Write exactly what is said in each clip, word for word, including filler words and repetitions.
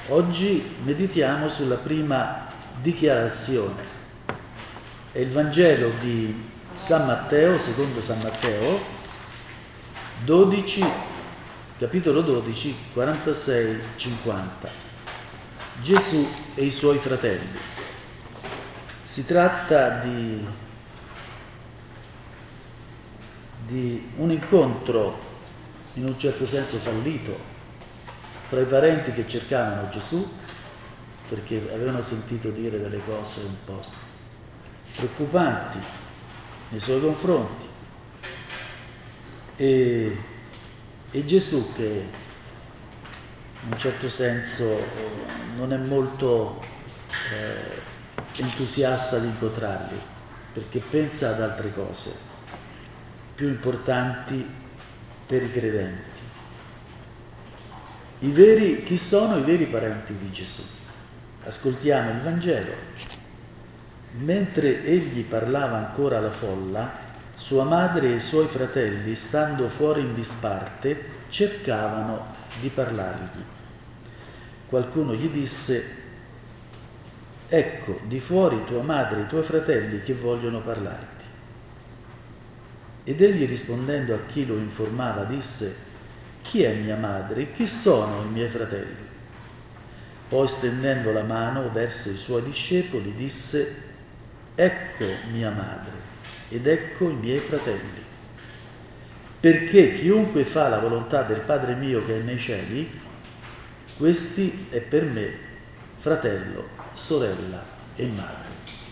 Oggi meditiamo sulla prima dichiarazione. È il Vangelo di San Matteo, secondo San Matteo, dodici, capitolo dodici, quarantasei cinquanta. Gesù e i suoi fratelli. Si tratta di, di un incontro in un certo senso fallito fra i parenti che cercavano Gesù perché avevano sentito dire delle cose un po' preoccupanti nei suoi confronti e, e Gesù che in un certo senso non è molto eh, entusiasta di incontrarli perché pensa ad altre cose più importanti per i credenti. I veri, chi sono i veri parenti di Gesù? Ascoltiamo il Vangelo. Mentre egli parlava ancora alla folla, sua madre e i suoi fratelli, stando fuori in disparte, cercavano di parlargli. Qualcuno gli disse: ecco, di fuori tua madre e i tuoi fratelli che vogliono parlarti. Ed egli rispondendo a chi lo informava disse: chi è mia madre e chi sono i miei fratelli? Poi stendendo la mano verso i suoi discepoli disse: ecco mia madre ed ecco i miei fratelli. Perché chiunque fa la volontà del Padre mio che è nei cieli, questi è per me fratello, sorella e madre.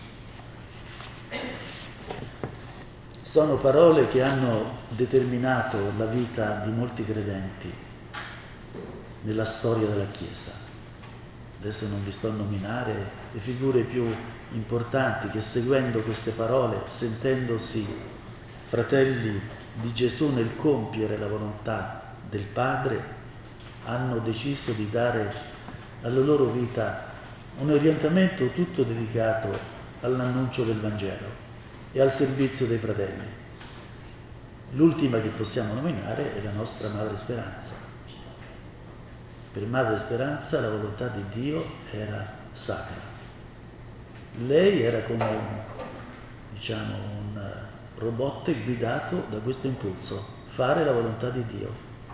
Sono parole che hanno determinato la vita di molti credenti nella storia della Chiesa. Adesso non vi sto a nominare le figure più importanti che seguendo queste parole, sentendosi fratelli di Gesù nel compiere la volontà del Padre, hanno deciso di dare alla loro vita un orientamento tutto dedicato all'annuncio del Vangelo e al servizio dei fratelli. L'ultima che possiamo nominare è la nostra Madre Speranza. Per Madre Speranza la volontà di Dio era sacra. Lei era come un, diciamo, un robot guidato da questo impulso, fare la volontà di Dio.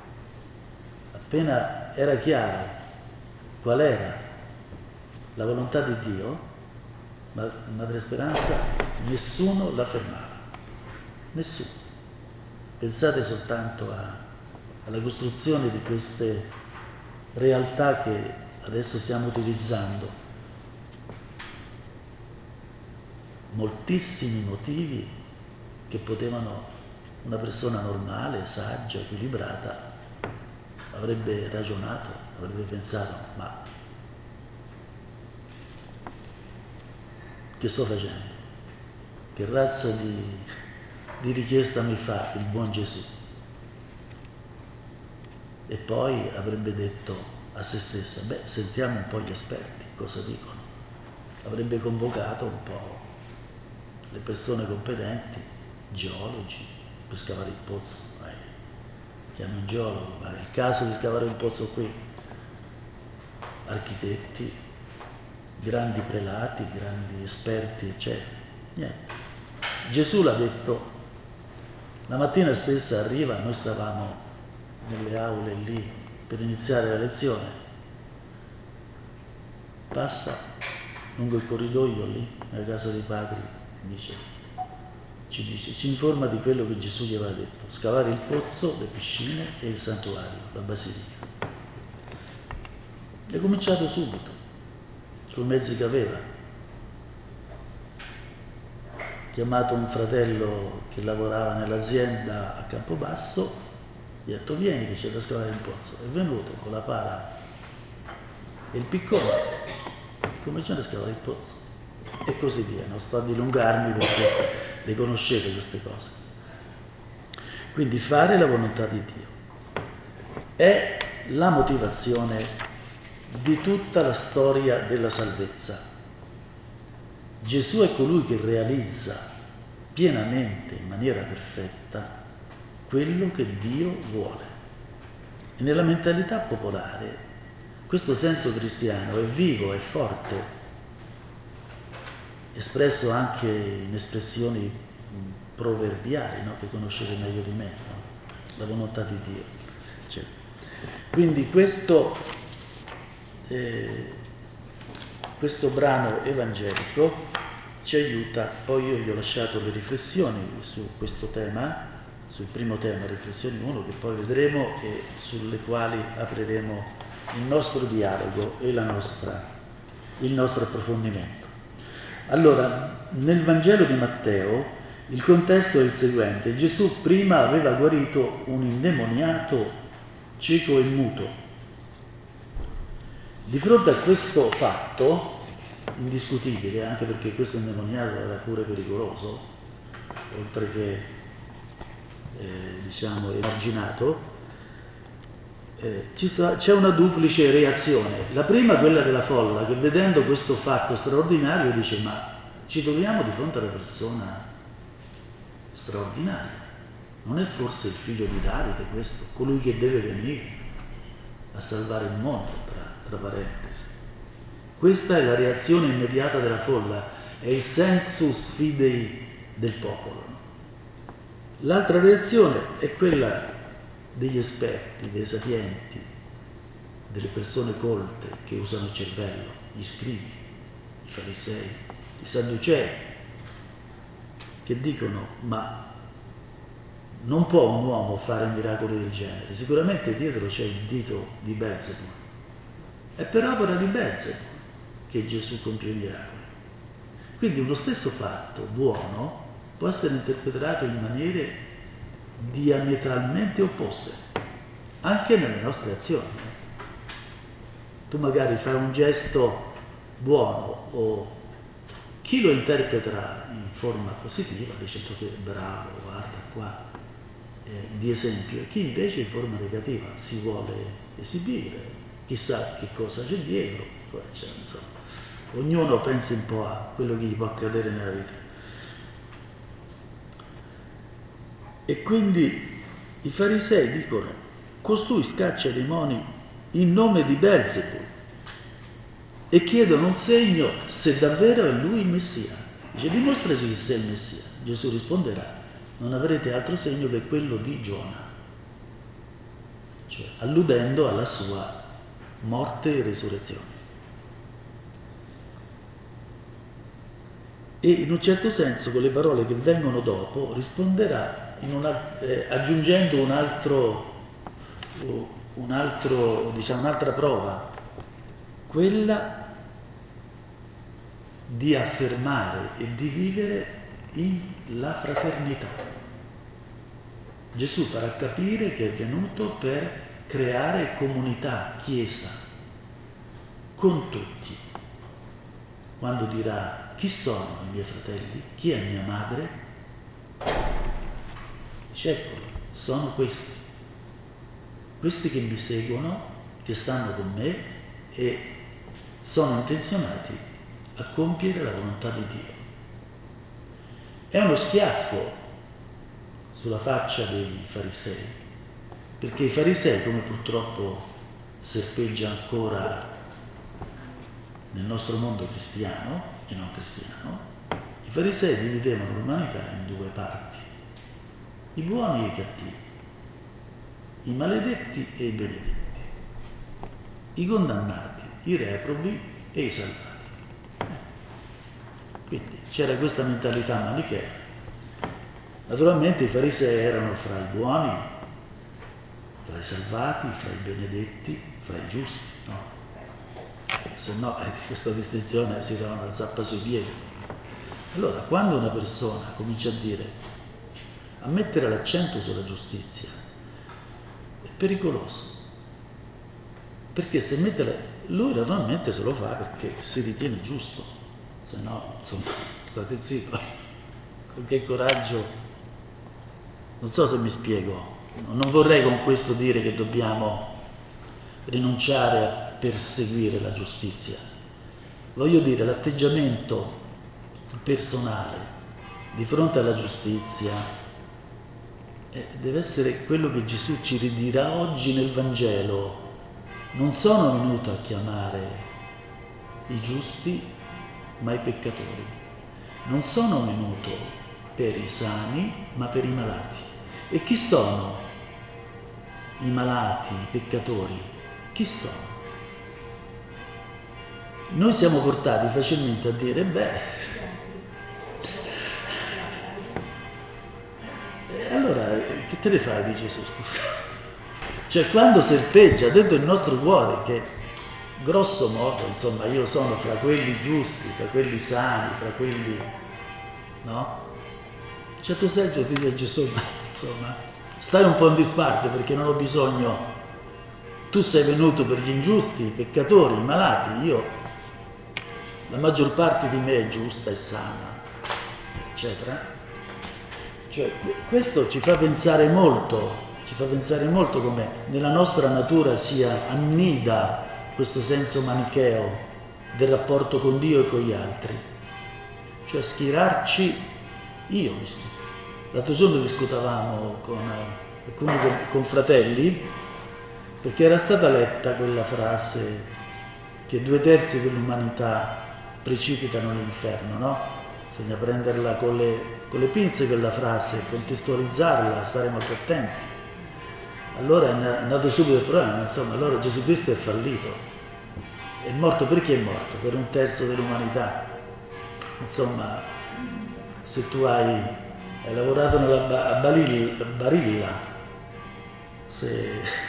Appena era chiaro qual era la volontà di Dio, Madre Speranza, nessuno la fermava, nessuno. Pensate soltanto a, alla costruzione di queste realtà che adesso stiamo utilizzando. Moltissimi motivi che potevano una persona normale, saggia, equilibrata, avrebbe ragionato, avrebbe pensato, ma che sto facendo? Che razza di, di richiesta mi fa il buon Gesù? E poi avrebbe detto a se stessa, beh, sentiamo un po' gli esperti, cosa dicono. Avrebbe convocato un po' le persone competenti, geologi, per scavare il pozzo. Vai, chiami un geologo, ma è il caso di scavare un pozzo qui. Architetti, grandi prelati, grandi esperti, eccetera. Niente. Gesù l'ha detto, la mattina stessa arriva, noi stavamo nelle aule lì per iniziare la lezione, passa lungo il corridoio lì, nella casa dei padri, dice, ci dice, ci informa di quello che Gesù gli aveva detto, scavare il pozzo, le piscine e il santuario, la basilica. E ha cominciato subito, con i mezzi che aveva. Chiamato un fratello che lavorava nell'azienda a Campobasso, gli ha detto vieni che c'è da scavare il pozzo. È venuto con la pala e il piccone, cominciano a scavare il pozzo e così via. Non sto a dilungarmi perché le conoscete queste cose. Quindi fare la volontà di Dio è la motivazione di tutta la storia della salvezza. Gesù è colui che realizza pienamente, in maniera perfetta, quello che Dio vuole. E nella mentalità popolare questo senso cristiano è vivo, è forte, espresso anche in espressioni proverbiali, no? Che conoscete meglio di me, no? La volontà di Dio. Cioè, quindi questo, eh, questo brano evangelico ci aiuta. Poi io gli ho lasciato le riflessioni su questo tema, sul primo tema, riflessioni uno, che poi vedremo e sulle quali apriremo il nostro dialogo e la nostra, il nostro approfondimento. Allora, nel Vangelo di Matteo il contesto è il seguente: Gesù prima aveva guarito un indemoniato cieco e muto. Di fronte a questo fatto indiscutibile, anche perché questo indemoniato era pure pericoloso, oltre che eh, diciamo emarginato, eh, ci sa, c'è una duplice reazione. La prima, quella della folla, che vedendo questo fatto straordinario dice: ma ci troviamo di fronte a una persona straordinaria, non è forse il figlio di Davide questo, colui che deve venire a salvare il mondo, tra, tra parentesi. Questa è la reazione immediata della folla, è il sensus fidei del popolo. L'altra reazione è quella degli esperti, dei sapienti, delle persone colte che usano il cervello, gli scribi, i farisei, i sadducei, che dicono: ma non può un uomo fare miracoli del genere, sicuramente dietro c'è il dito di Belzebù. È per opera di Belzebù che Gesù compie i miracoli. Quindi uno stesso fatto buono può essere interpretato in maniere diametralmente opposte, anche nelle nostre azioni. Tu magari fai un gesto buono, o chi lo interpreterà in forma positiva, dicendo che bravo, guarda qua, eh, di esempio, e chi invece in forma negativa si vuole esibire, chissà che cosa c'è dietro, cioè, insomma. Ognuno pensa un po' a quello che gli può accadere nella vita. E quindi i farisei dicono: costui scaccia i demoni in nome di Belzebù, e chiedono un segno se davvero è lui il Messia. Dice: dimostraci che sei il Messia. Gesù risponderà: non avrete altro segno che quello di Giona, cioè alludendo alla sua morte e risurrezione. E in un certo senso, con le parole che vengono dopo, risponderà in una, eh, aggiungendo un altro, un altro, diciamo, un'altra prova, quella di affermare e di vivere in la fraternità. Gesù farà capire che è venuto per creare comunità, chiesa, con tutti. Quando dirà: chi sono i miei fratelli? Chi è mia madre? Dice: eccoli, sono questi, questi che mi seguono, che stanno con me e sono intenzionati a compiere la volontà di Dio. È uno schiaffo sulla faccia dei farisei, perché i farisei, come purtroppo serpeggia ancora nel nostro mondo cristiano e non cristiano, i farisei dividevano l'umanità in due parti: i buoni e i cattivi, i maledetti e i benedetti, i condannati, i reprobi e i salvati. Quindi c'era questa mentalità manichea. Naturalmente i farisei erano fra i buoni, fra i salvati, fra i benedetti, fra i giusti, no? Se no eh, questa distinzione si dà una zappa sui piedi. Allora, quando una persona comincia a dire, a mettere l'accento sulla giustizia, è pericoloso, perché se mette la, lui naturalmente se lo fa perché si ritiene giusto, se no, insomma, state zitto. Con che coraggio, non so se mi spiego, non vorrei con questo dire che dobbiamo rinunciare a perseguire la giustizia. Voglio dire, l'atteggiamento personale di fronte alla giustizia eh, deve essere quello che Gesù ci ridirà oggi nel Vangelo. non sono venuto a chiamare i giusti, ma i peccatori. Non sono venuto per i sani, ma per i malati. E chi sono i malati, i peccatori? Chi sono? Noi siamo portati facilmente a dire, beh, e allora che te ne fai di Gesù, scusa? Cioè quando serpeggia dentro il nostro cuore che grosso modo, insomma, io sono fra quelli giusti, fra quelli sani, fra quelli, no? In un certo senso dice Gesù, ma insomma, stai un po' in disparte perché non ho bisogno, tu sei venuto per gli ingiusti, i peccatori, i malati, io, la maggior parte di me è giusta e sana, eccetera. Cioè, questo ci fa pensare molto, ci fa pensare molto come nella nostra natura sia annida questo senso manicheo del rapporto con Dio e con gli altri. Cioè schierarci, io mi schio. L'altro giorno discutavamo con alcuni confratelli perché era stata letta quella frase che due terzi dell'umanità precipitano all'inferno, no? Bisogna prenderla con le, con le pinze quella frase, contestualizzarla, stare molto attenti. Allora è andato subito il problema, insomma, allora Gesù Cristo è fallito. È morto perché è morto? Per un terzo dell'umanità. Insomma, se tu hai, hai lavorato nella ba- a Barilla, Barilla se,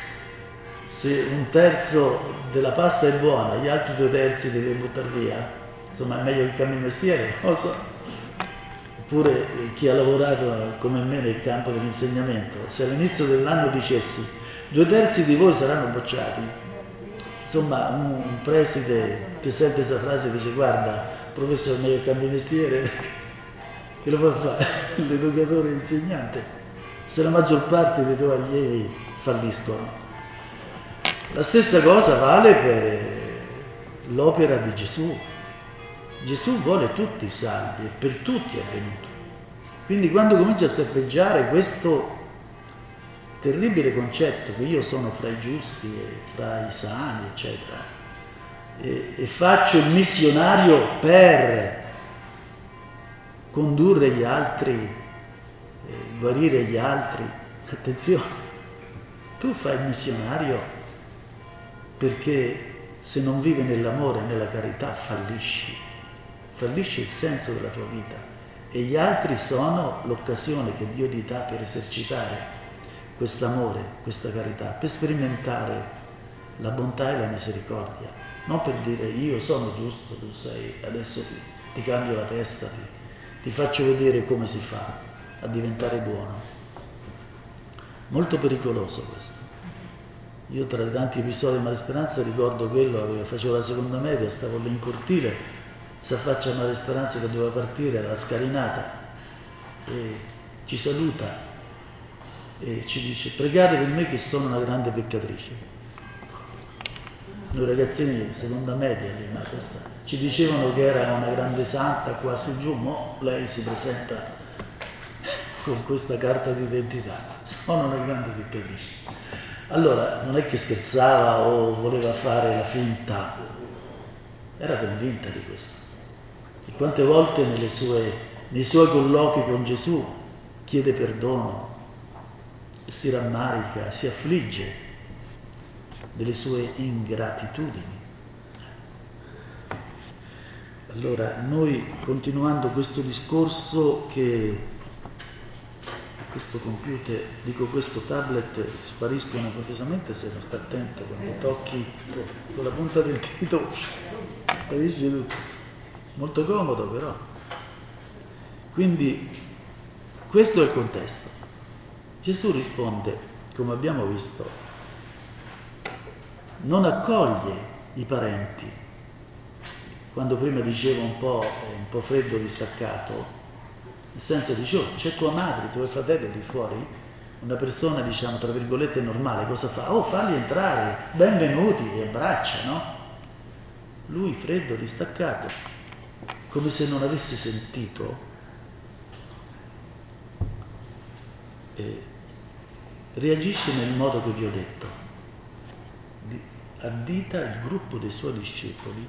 se un terzo della pasta è buona, gli altri due terzi li devi buttare via, insomma è meglio che cambi mestiere, non lo so. Oppure chi ha lavorato come me nel campo dell'insegnamento, se all'inizio dell'anno dicessi due terzi di voi saranno bocciati, insomma un, un preside che sente questa frase dice guarda professore meglio cambi mestiere, che lo fa fare l'educatore e l'insegnante se la maggior parte dei tuoi allievi falliscono. La stessa cosa vale per l'opera di Gesù. Gesù vuole tutti salvi e per tutti è venuto. Quindi quando comincia a serpeggiare questo terribile concetto che io sono fra i giusti e fra i sani, eccetera, e, e faccio il missionario per condurre gli altri, eh, guarire gli altri, attenzione, tu fai il missionario perché se non vivi nell'amore e nella carità fallisci. Fallisce il senso della tua vita e gli altri sono l'occasione che Dio ti dà per esercitare quest'amore, questa carità, per sperimentare la bontà e la misericordia, non per dire io sono giusto, tu sei, adesso ti, ti cambio la testa, ti, ti faccio vedere come si fa a diventare buono. Molto pericoloso questo. Io tra i tanti episodi di Malesperanza ricordo quello che facevo la seconda media, stavo lì in cortile, si affaccia a Maria Speranza che doveva partire dalla scalinata e ci saluta e ci dice pregate per me che sono una grande peccatrice. Noi ragazzini di seconda media lì, ma questa, ci dicevano che era una grande santa qua su giù, mo lei si presenta con questa carta d'identità, sono una grande peccatrice. Allora non è che scherzava o voleva fare la finta, era convinta di questo. E quante volte nelle sue, nei suoi colloqui con Gesù chiede perdono, si rammarica, si affligge delle sue ingratitudini. Allora noi, continuando questo discorso che questo computer, dico questo tablet, spariscono improvvisamente se non sta attento, quando tocchi con la punta del dito sparisce tutto. Molto comodo però. Quindi questo è il contesto. Gesù risponde, come abbiamo visto, non accoglie i parenti. Quando prima dicevo un po', un po' freddo, distaccato, nel senso dicevo, oh, c'è tua madre, i tuoi fratelli lì fuori, una persona, diciamo, tra virgolette normale, cosa fa? Oh, falli entrare, benvenuti, li abbraccia, no? Lui freddo, distaccato, come se non avesse sentito, e reagisce nel modo che vi ho detto. addita il gruppo dei suoi discepoli.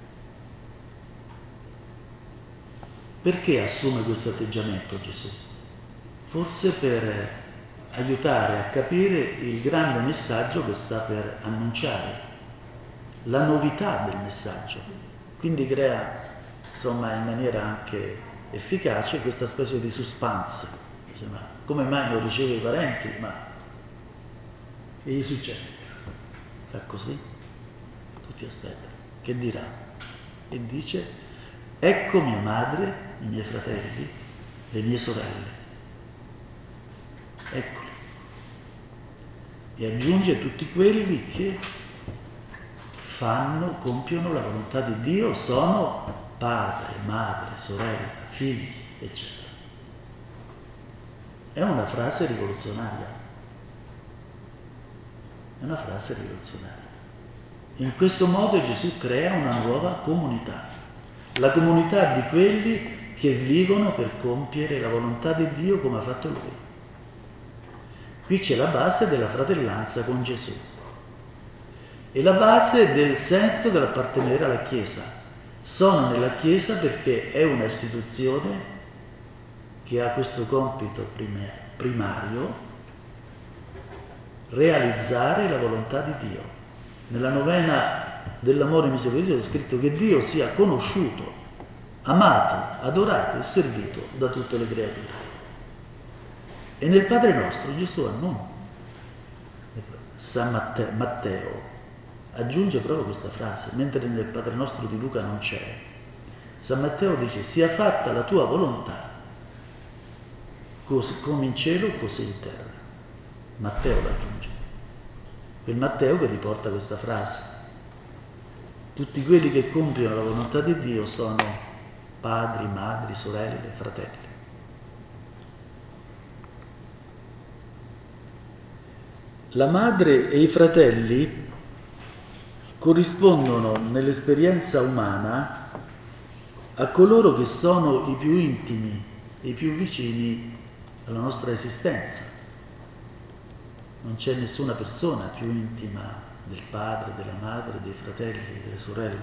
Perché assume questo atteggiamento Gesù? Forse per aiutare a capire il grande messaggio che sta per annunciare, la novità del messaggio. Quindi crea, insomma, in maniera anche efficace questa specie di suspense. Dice, ma come mai non riceve i parenti? Ma che gli succede? Fa così? Tutti aspettano. Che dirà? E dice, ecco mia madre, i miei fratelli, le mie sorelle. Eccoli. E aggiunge tutti quelli che fanno, compiono la volontà di Dio, sono padre, madre, sorella, figli, eccetera. È una frase rivoluzionaria. È una frase rivoluzionaria. In questo modo Gesù crea una nuova comunità, la comunità di quelli che vivono per compiere la volontà di Dio come ha fatto Lui. Qui c'è la base della fratellanza con Gesù e la base del senso dell'appartenere alla Chiesa. Sono nella Chiesa perché è una istituzione che ha questo compito primario, realizzare la volontà di Dio. Nella novena dell'amore misericordioso è scritto che Dio sia conosciuto, amato, adorato e servito da tutte le creature. E nel Padre nostro Gesù annuncia, San Matteo, Matteo aggiunge proprio questa frase, mentre nel Padre nostro di Luca non c'è. San Matteo dice, sia fatta la tua volontà, così, come in cielo, così in terra. Matteo l'aggiunge. Quel Matteo che riporta questa frase. Tutti quelli che compiono la volontà di Dio sono padri, madri, sorelle, fratelli. La madre e i fratelli corrispondono nell'esperienza umana a coloro che sono i più intimi e i più vicini alla nostra esistenza. Non c'è nessuna persona più intima del padre, della madre, dei fratelli, delle sorelle.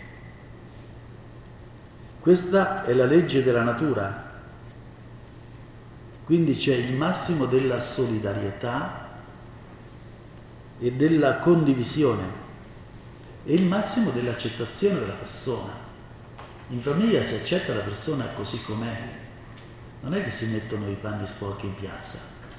Questa è la legge della natura. Quindi c'è il massimo della solidarietà e della condivisione e il massimo dell'accettazione della persona. In famiglia si accetta la persona così com'è, non è che si mettono i panni sporchi in piazza.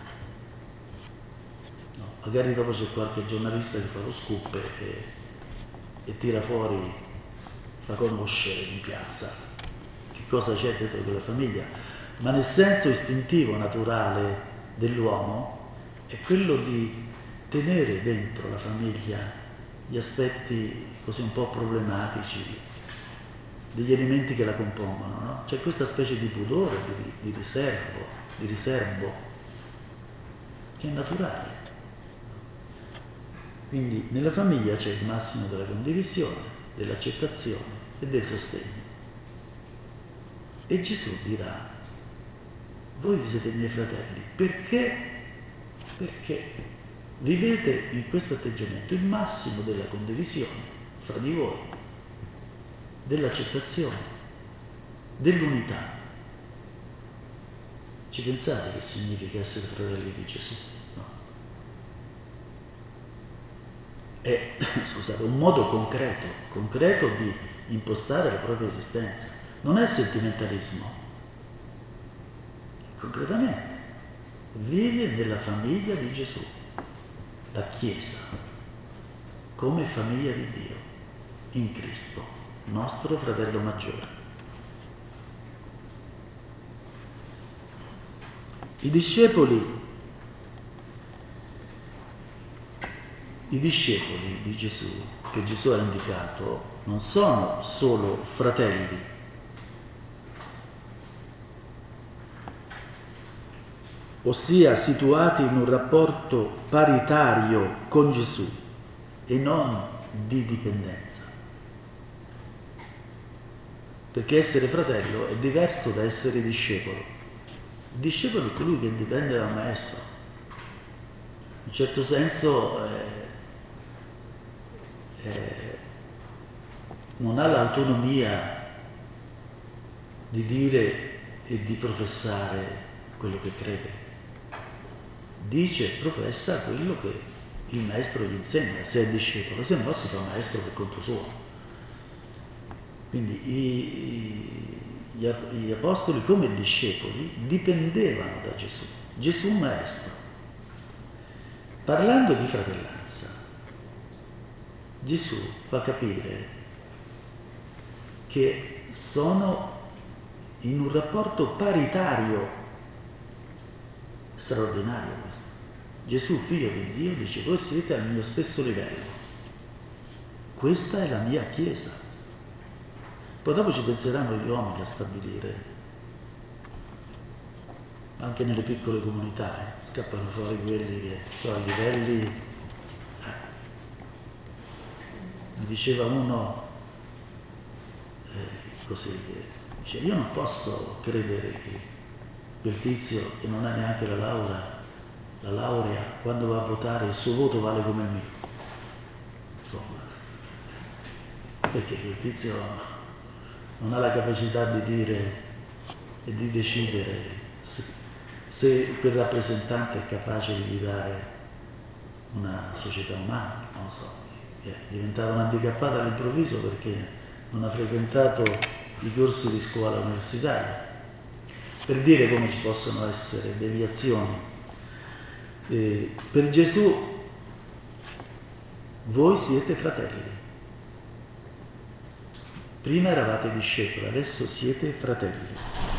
No, magari dopo c'è qualche giornalista che fa lo scoop e, e tira fuori, fa conoscere in piazza che cosa c'è dentro quella famiglia, ma nel senso istintivo, naturale dell'uomo è quello di tenere dentro la famiglia gli aspetti così un po' problematici degli elementi che la compongono, no? C'è questa specie di pudore, di, di riservo, di riservo che è naturale. Quindi nella famiglia c'è il massimo della condivisione, dell'accettazione e del sostegno. E Gesù dirà, voi siete i miei fratelli, perché? Perché vivete in questo atteggiamento il massimo della condivisione fra di voi, dell'accettazione, dell'unità. Ci pensate che significa essere fratelli di Gesù? No. È, scusate, un modo concreto, concreto di impostare la propria esistenza. Non è sentimentalismo. Concretamente, vive nella famiglia di Gesù. La Chiesa come famiglia di Dio in Cristo, nostro fratello maggiore. I discepoli, i discepoli di Gesù, che Gesù ha indicato, non sono solo fratelli, ossia situati in un rapporto paritario con Gesù e non di dipendenza. Perché essere fratello è diverso da essere discepolo. Il discepolo è colui che dipende dal maestro. In un certo senso è, eh, non ha l'autonomia di dire e di professare quello che crede. Dice e professa quello che il maestro gli insegna, se è discepolo, se no si fa maestro per conto suo. Quindi i, gli, gli apostoli come discepoli dipendevano da Gesù, Gesù maestro. Parlando di fratellanza, Gesù fa capire che sono in un rapporto paritario, straordinario questo. Gesù, figlio di Dio, dice: voi siete al mio stesso livello, questa è la mia Chiesa. Poi dopo ci penseranno gli uomini a stabilire, anche nelle piccole comunità, eh, scappano fuori quelli che sono a livelli. Eh. Mi diceva uno eh, così, che dice: io non posso credere che quel tizio che non ha neanche la laurea, la laurea, quando va a votare il suo voto vale come il mio. Insomma, perché quel tizio non ha la capacità di dire e di decidere se, se quel rappresentante è capace di guidare una società umana, non lo so, è diventata un'handicappata all'improvviso perché non ha frequentato i corsi di scuola universitaria. Per dire come ci possono essere deviazioni. Eh, per Gesù voi siete fratelli. Prima eravate discepoli, adesso siete fratelli.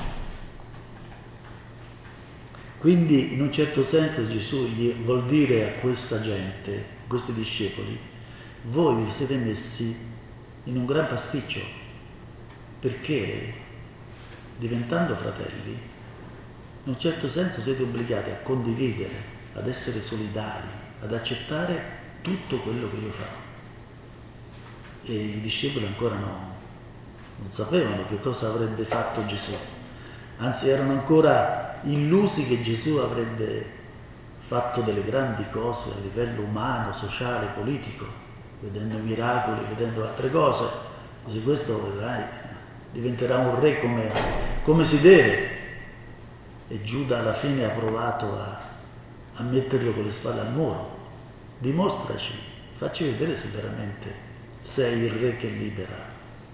Quindi in un certo senso Gesù gli vuol dire a questa gente, a questi discepoli: voi vi siete messi in un gran pasticcio, perché diventando fratelli in un certo senso siete obbligati a condividere, ad essere solidali, ad accettare tutto quello che io farò. E i discepoli ancora no, non sapevano che cosa avrebbe fatto Gesù, anzi erano ancora illusi che Gesù avrebbe fatto delle grandi cose a livello umano, sociale, politico, vedendo miracoli, vedendo altre cose. Dice: questo vedrai, diventerà un re come, come si deve. E Giuda alla fine ha provato a, a metterlo con le spalle al muro. Dimostraci, facci vedere se veramente sei il re che libera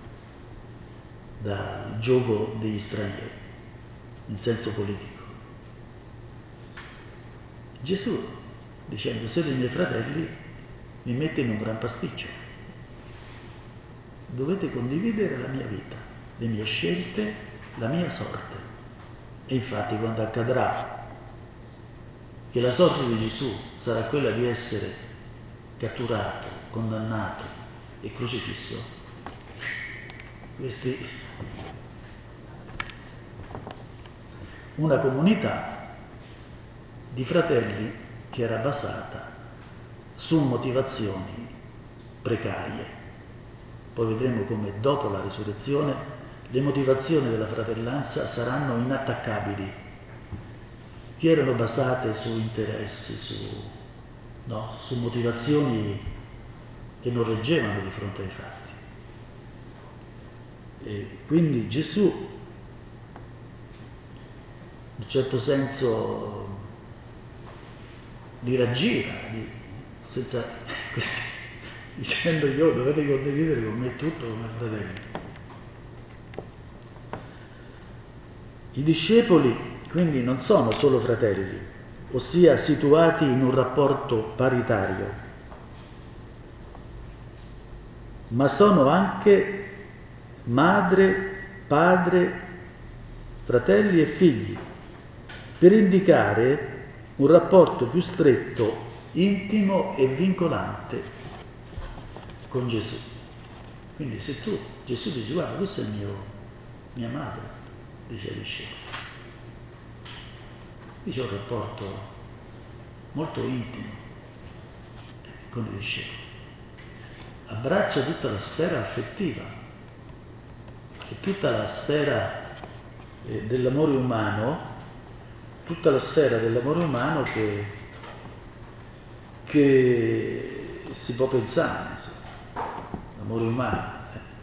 dal giogo degli stranieri, in senso politico. Gesù, dicendo: siete i miei fratelli, mi mette in un gran pasticcio. Dovete condividere la mia vita, le mie scelte, la mia sorte. E infatti quando accadrà che la sorte di Gesù sarà quella di essere catturato, condannato e crocifisso, questi, una comunità di fratelli che era basata su motivazioni precarie. Poi vedremo come dopo la risurrezione le motivazioni della fratellanza saranno inattaccabili, che erano basate su interessi, su, no, su motivazioni che non reggevano di fronte ai fatti. E quindi Gesù, in un certo senso, li raggira, li, senza questi, dicendo: io dovete condividere con me tutto come fratelli. I discepoli quindi non sono solo fratelli, ossia situati in un rapporto paritario, ma sono anche madre, padre, fratelli e figli, per indicare un rapporto più stretto, intimo e vincolante con Gesù. Quindi se tu, Gesù dice: guarda, questo è il mio, mia madre, dice ai discepoli, dice un rapporto molto intimo con i discepoli, abbraccia tutta la sfera affettiva e tutta la sfera eh, dell'amore umano, tutta la sfera dell'amore umano che, che si può pensare, insomma. l'amore umano.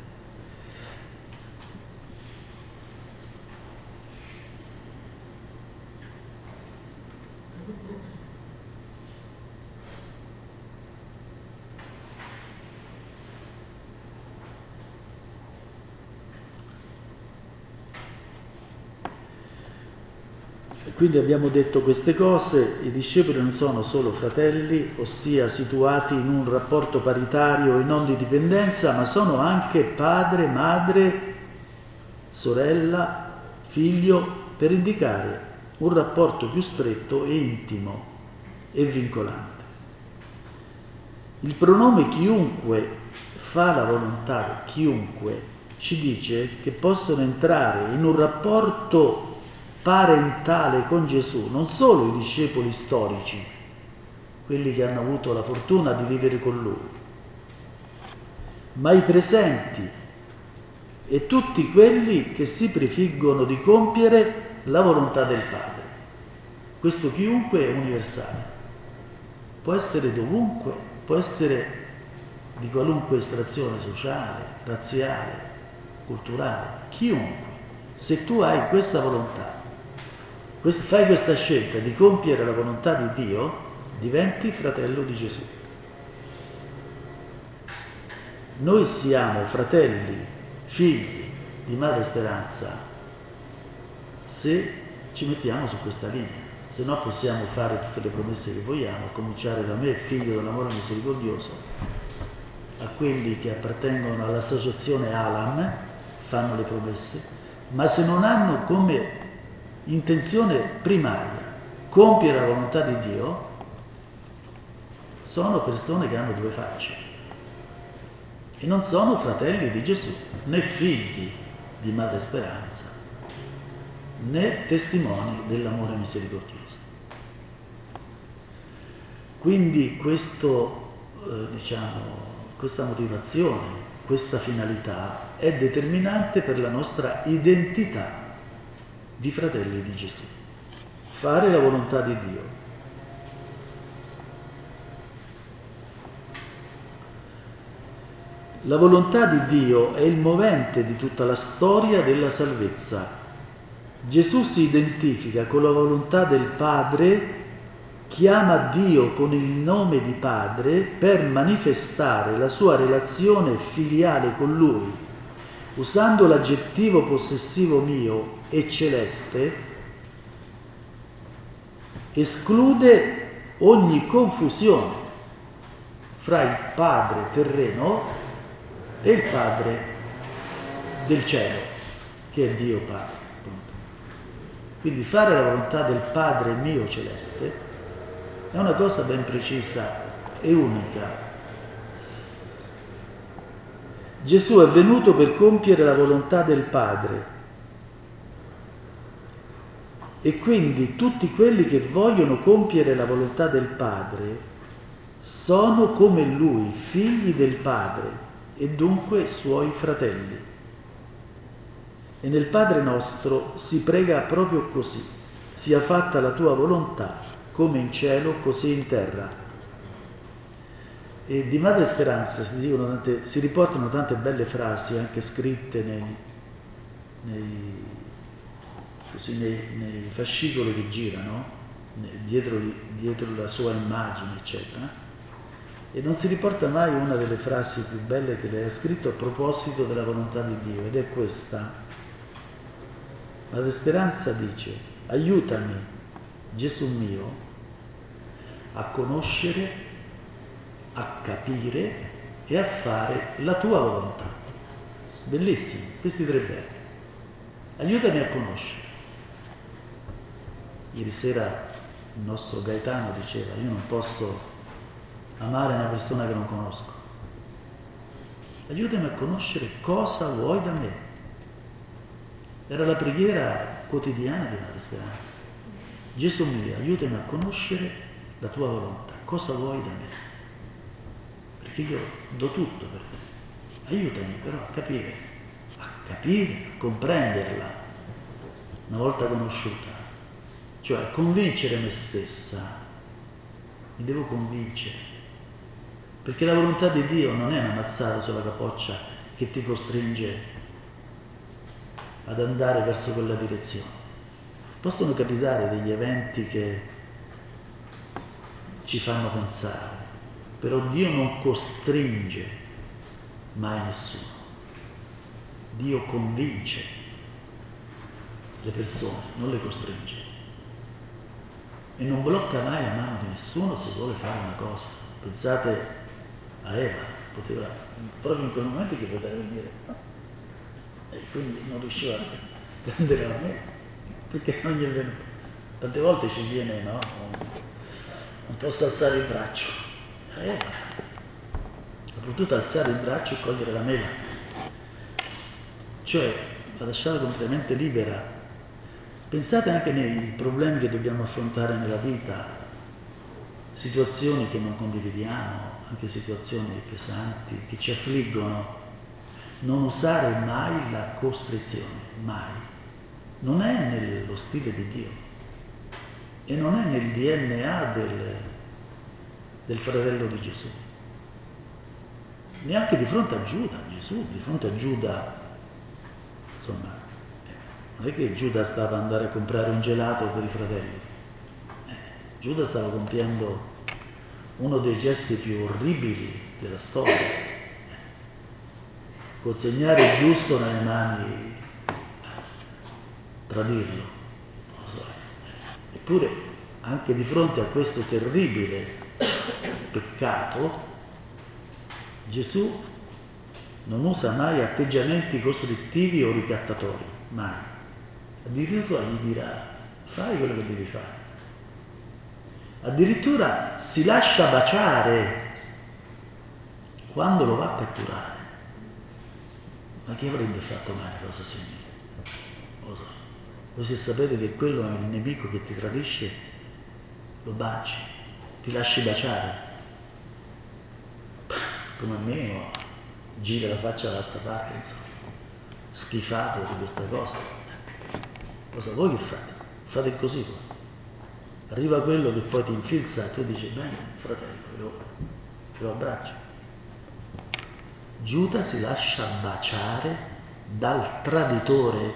Quindi abbiamo detto queste cose, i discepoli non sono solo fratelli, ossia situati in un rapporto paritario e non di dipendenza, ma sono anche padre, madre, sorella, figlio, per indicare un rapporto più stretto e intimo e vincolante. Il pronome chiunque fa la volontà, chiunque, ci dice che possono entrare in un rapporto parentale con Gesù, non solo i discepoli storici, quelli che hanno avuto la fortuna di vivere con Lui, ma i presenti e tutti quelli che si prefiggono di compiere la volontà del Padre. Questo chiunque è universale, può essere dovunque, può essere di qualunque estrazione sociale, razziale, culturale, chiunque. Se tu hai questa volontà, fai questa scelta di compiere la volontà di Dio, diventi fratello di Gesù. Noi siamo fratelli, figli di Madre Speranza se ci mettiamo su questa linea, se no possiamo fare tutte le promesse che vogliamo, a cominciare da me, figlio dell'amore misericordioso, a quelli che appartengono all'associazione Alam, fanno le promesse, ma se non hanno come intenzione primaria compiere la volontà di Dio, sono persone che hanno due facce e non sono fratelli di Gesù, né figli di Madre Speranza, né testimoni dell'amore misericordioso. Quindi questo, eh, diciamo, questa motivazione, questa finalità è determinante per la nostra identità di fratelli di Gesù. Fare la volontà di Dio. La volontà di Dio è il movente di tutta la storia della salvezza. Gesù si identifica con la volontà del Padre, chiama Dio con il nome di Padre per manifestare la sua relazione filiale con Lui, usando l'aggettivo possessivo mio e celeste, esclude ogni confusione fra il Padre terreno e il Padre del cielo, che è Dio Padre. Quindi fare la volontà del Padre mio celeste è una cosa ben precisa e unica. Gesù è venuto per compiere la volontà del Padre e quindi tutti quelli che vogliono compiere la volontà del Padre sono come Lui, figli del Padre e dunque suoi fratelli. E nel Padre nostro si prega proprio così: sia fatta la tua volontà, come in cielo, così in terra. E di Madre Speranza si, dicono tante, si riportano tante belle frasi, anche scritte nei, nei, così nei, nei fascicoli che girano, dietro, dietro la sua immagine, eccetera. E non si riporta mai una delle frasi più belle che lei ha scritto a proposito della volontà di Dio, ed è questa. Madre Speranza dice: aiutami, Gesù mio, a conoscere, a capire e a fare la tua volontà. Bellissimi questi tre verbi. Aiutami a conoscere. Ieri sera il nostro Gaetano diceva: io non posso amare una persona che non conosco. Aiutami a conoscere cosa vuoi da me. Era la preghiera quotidiana di Madre Speranza. Gesù mio, aiutami a conoscere la tua volontà. Cosa vuoi da me? Perché io do tutto per te. Aiutami però a capire, a capire, a comprenderla una volta conosciuta. Cioè a convincere me stessa. Mi devo convincere Perché la volontà di Dio non è una mazzata sulla capoccia che ti costringe ad andare verso quella direzione. Possono capitare degli eventi che ci fanno pensare, però Dio non costringe mai nessuno. Dio convince le persone, non le costringe. E non blocca mai la mano di nessuno se vuole fare una cosa. Pensate a Eva, poteva, proprio in quel momento che poteva venire, no? E quindi non riusciva a prendere la mela, perché non gli è venuto. Tante volte ci viene, no? Non posso alzare il braccio. A Eva ha potuto alzare il braccio e cogliere la mela. Cioè, l'ha lasciata completamente libera. Pensate anche nei problemi che dobbiamo affrontare nella vita, situazioni che non condividiamo, anche situazioni pesanti, che ci affliggono. Non usare mai la costrizione, mai. Non è nello stile di Dio e non è nel D N A del, del fratello di Gesù. Neanche di fronte a Giuda, Gesù, di fronte a Giuda, insomma, non è che Giuda stava ad andare a comprare un gelato per i fratelli. Eh, Giuda stava compiendo uno dei gesti più orribili della storia. Eh, consegnare il giusto nelle mani, tradirlo. Non lo so. Eppure, anche di fronte a questo terribile peccato, Gesù non usa mai atteggiamenti costrittivi o ricattatori, mai. Addirittura gli dirà, fai quello che devi fare. Addirittura si lascia baciare quando lo va a catturare. Ma chi avrebbe fatto mai una cosa simile? Non lo so. Voi se sapete che quello è il nemico che ti tradisce, lo baci, ti lasci baciare. Come a me, no? Gira la faccia dall'altra parte, insomma. Schifato di questa cosa. Cosa voi che fate? Fate così poi. Arriva quello che poi ti infilza e tu dici, bene, fratello, lo, lo abbraccio. Giuda si lascia baciare dal traditore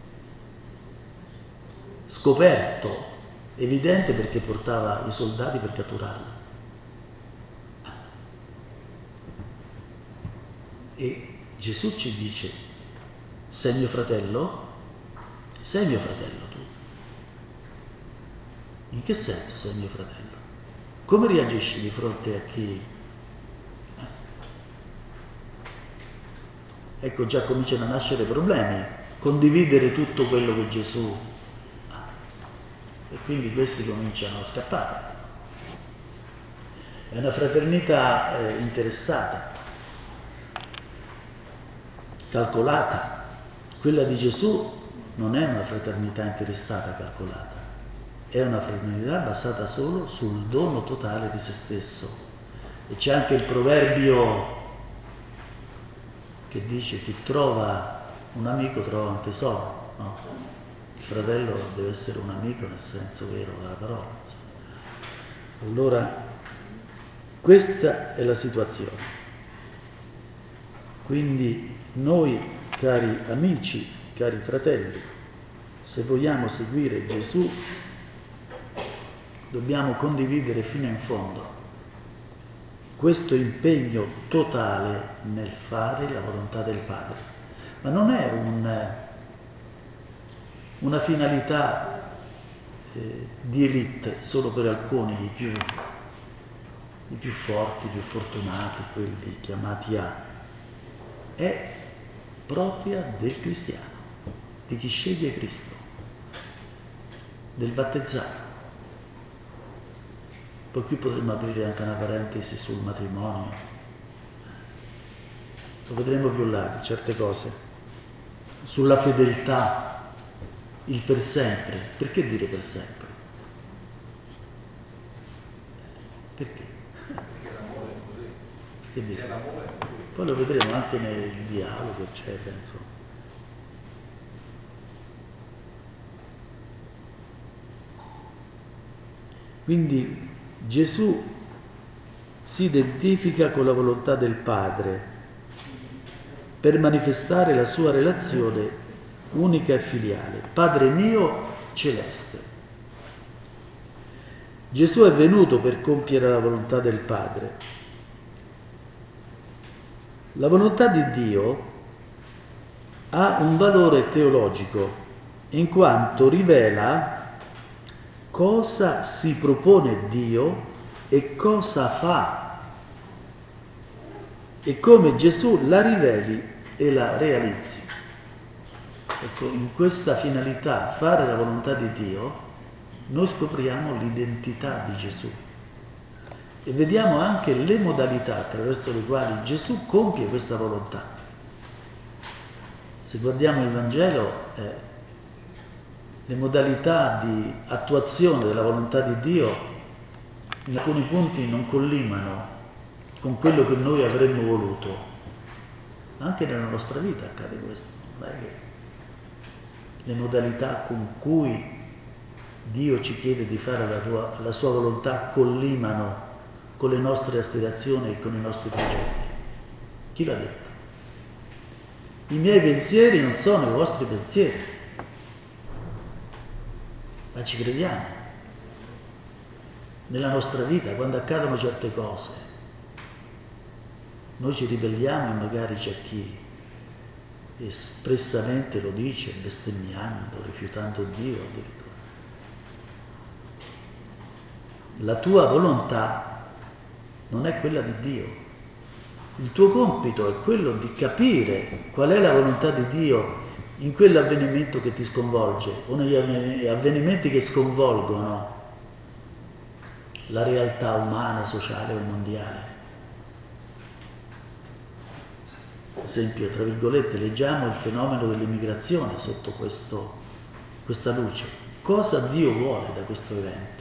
scoperto, evidente perché portava i soldati per catturarlo. E Gesù ci dice, sei mio fratello? Sei mio fratello tu. In che senso sei mio fratello? Come reagisci di fronte a chi? Ecco, già cominciano a nascere problemi, condividere tutto quello che Gesù ha. E quindi questi cominciano a scappare. È una fraternità eh, interessata, calcolata. Quella di Gesù non è una fraternità interessata, calcolata, è una fraternità basata solo sul dono totale di se stesso. E c'è anche il proverbio che dice chi trova un amico trova un tesoro, no? Il fratello deve essere un amico nel senso vero della parola. Allora, questa è la situazione. Quindi noi, cari amici, cari fratelli, se vogliamo seguire Gesù, dobbiamo condividere fino in fondo questo impegno totale nel fare la volontà del Padre. Ma non è un, una finalità eh, di elite solo per alcuni, i più, i più forti, i più fortunati, quelli chiamati a. È propria del cristiano, di chi sceglie Cristo, del battezzato. Poi qui potremmo aprire anche una parentesi sul matrimonio, lo vedremo più là, certe cose, sulla fedeltà, il per sempre. Perché dire per sempre? Perché? Perché l'amore è così. Perché dire? Se l'amore è così. Poi lo vedremo anche nel dialogo, eccetera, insomma. Quindi Gesù si identifica con la volontà del Padre per manifestare la sua relazione unica e filiale. Padre mio celeste. Gesù è venuto per compiere la volontà del Padre. La volontà di Dio ha un valore teologico in quanto rivela cosa si propone Dio e cosa fa e come Gesù la riveli e la realizzi. Ecco, in questa finalità, fare la volontà di Dio, noi scopriamo l'identità di Gesù e vediamo anche le modalità attraverso le quali Gesù compie questa volontà. Se guardiamo il Vangelo, eh, le modalità di attuazione della volontà di Dio in alcuni punti non collimano con quello che noi avremmo voluto. Anche nella nostra vita accade questo, non è che le modalità con cui Dio ci chiede di fare la, tua, la sua volontà collimano con le nostre aspirazioni e con i nostri progetti. Chi l'ha detto? I miei pensieri non sono i vostri pensieri, ma ci crediamo. Nella nostra vita, quando accadono certe cose, noi ci ribelliamo e magari c'è chi espressamente lo dice, bestemmiando, rifiutando Dio addirittura. La tua volontà non è quella di Dio. Il tuo compito è quello di capire qual è la volontà di Dio in quell'avvenimento che ti sconvolge o negli avvenimenti che sconvolgono la realtà umana, sociale o mondiale. Ad esempio, tra virgolette, leggiamo il fenomeno dell'immigrazione sotto questo, questa luce. Cosa Dio vuole da questo evento?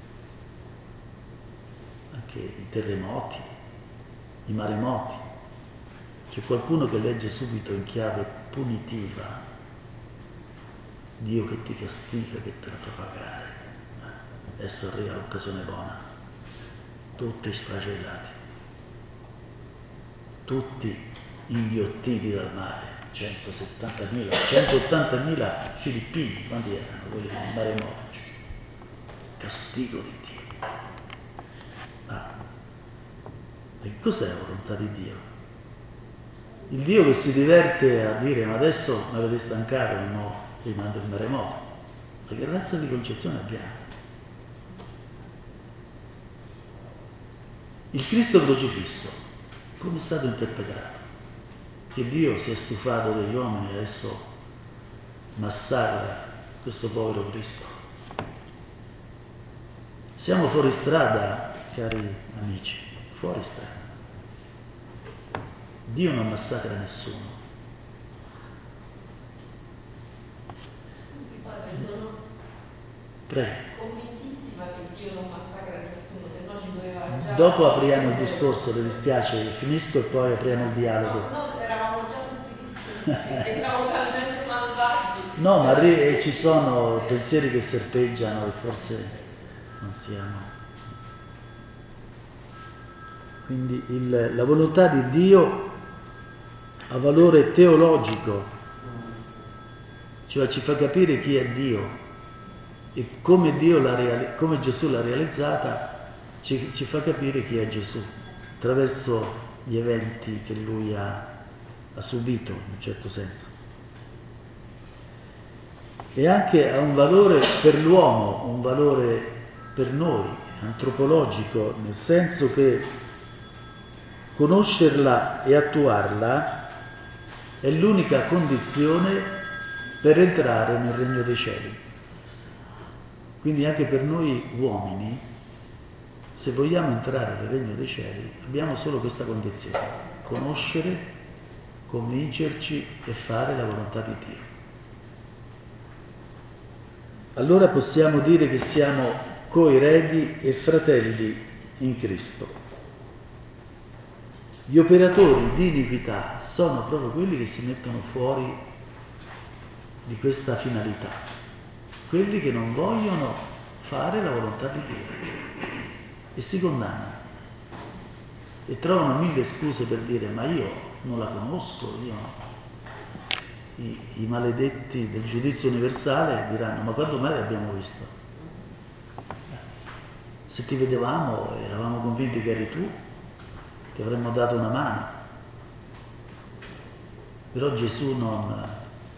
Anche i terremoti, i maremoti. C'è qualcuno che legge subito in chiave punitiva. Dio che ti castiga, che te la fa pagare. Adesso arriva l'occasione buona. Tutti sfragellati. Tutti inghiottiti dal mare. centosettantamila, centottantamila filippini, quanti erano quelli in maremoti? Castigo di Dio. Ah. E cos'è la volontà di Dio? Il Dio che si diverte a dire ma adesso mi avete stancato e no, vi mando il maremoto. Ma che razza di concezione abbiamo? Il Cristo crocifisso, come è stato interpretato? Che Dio si è stufato degli uomini e adesso massacra questo povero Cristo. Siamo fuori strada, cari amici, fuori strada. Dio non massacra nessuno. Scusi padre, sono Prego. convintissima che Dio non massacra nessuno, se no ci doveva già... Dopo apriamo il discorso, le dispiace, finisco e poi apriamo il dialogo. No, se no eravamo già tutti distrutti, e siamo talmente malvagi. No, ma ri- ci sono pensieri che serpeggiano e forse non siamo. Quindi il, la volontà di Dio ha valore teologico, cioè ci fa capire chi è Dio e come, Dio l'ha reali- come Gesù l'ha realizzata, ci, ci fa capire chi è Gesù attraverso gli eventi che lui ha, ha subito in un certo senso. E anche ha un valore per l'uomo, un valore per noi, antropologico, nel senso che conoscerla e attuarla è l'unica condizione per entrare nel regno dei cieli. Quindi anche per noi uomini, se vogliamo entrare nel regno dei cieli, abbiamo solo questa condizione: conoscere, convincerci e fare la volontà di Dio. Allora possiamo dire che siamo coeredi e fratelli in Cristo. Gli operatori di iniquità sono proprio quelli che si mettono fuori di questa finalità, quelli che non vogliono fare la volontà di Dio e si condannano. e trovano mille scuse per dire ma io non la conosco, io... I, i maledetti del giudizio universale diranno ma quando mai l'abbiamo visto? Se ti vedevamo eravamo convinti che eri tu, ti avremmo dato una mano. Però Gesù non,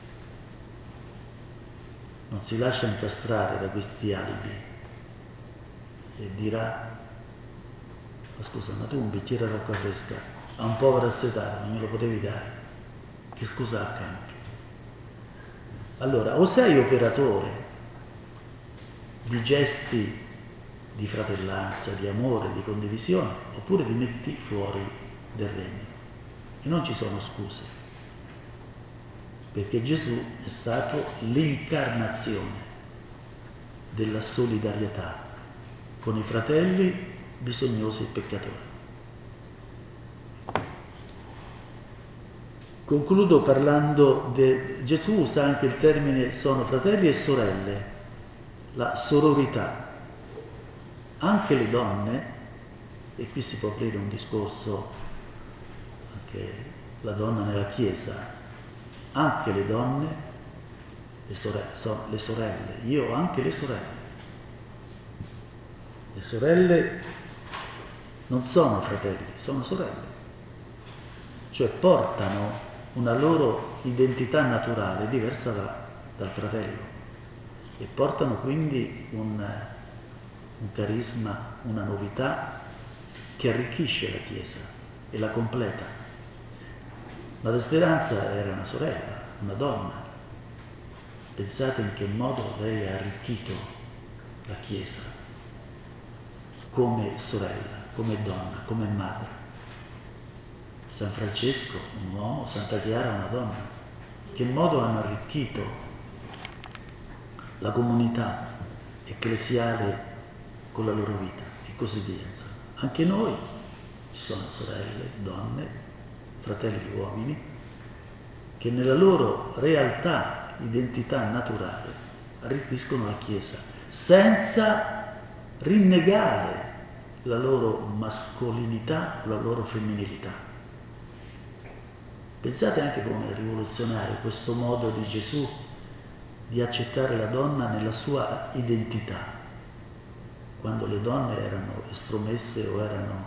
non si lascia incastrare da questi alibi e dirà ma scusa, ma tu un bicchiere d'acqua fresca a un povero assetato non me lo potevi dare? Che scusa ha accanto? Allora, o sei operatore di gesti di fratellanza, di amore, di condivisione, oppure ti metti fuori del regno. E non ci sono scuse, perché Gesù è stato l'incarnazione della solidarietà con i fratelli bisognosi e peccatori. Concludo parlando di Gesù usa anche il termine sono fratelli e sorelle, la sororità. Anche le donne, e qui si può aprire un discorso, anche la donna nella Chiesa, anche le donne, le sorelle, sono le sorelle, io ho anche le sorelle. Le sorelle non sono fratelli, sono sorelle, cioè portano una loro identità naturale diversa da, dal fratello e portano quindi un, un carisma, una novità che arricchisce la Chiesa e la completa. Madre Speranza era una sorella, una donna. Pensate in che modo lei ha arricchito la Chiesa come sorella, come donna, come madre. San Francesco, un uomo, Santa Chiara, una donna. In che modo hanno arricchito la comunità ecclesiale con la loro vita e così via. Anche noi ci sono sorelle, donne, fratelli uomini, che nella loro realtà, identità naturale, arricchiscono la Chiesa, senza rinnegare la loro mascolinità o la loro femminilità. Pensate anche come è rivoluzionario questo modo di Gesù di accettare la donna nella sua identità, quando le donne erano estromesse o erano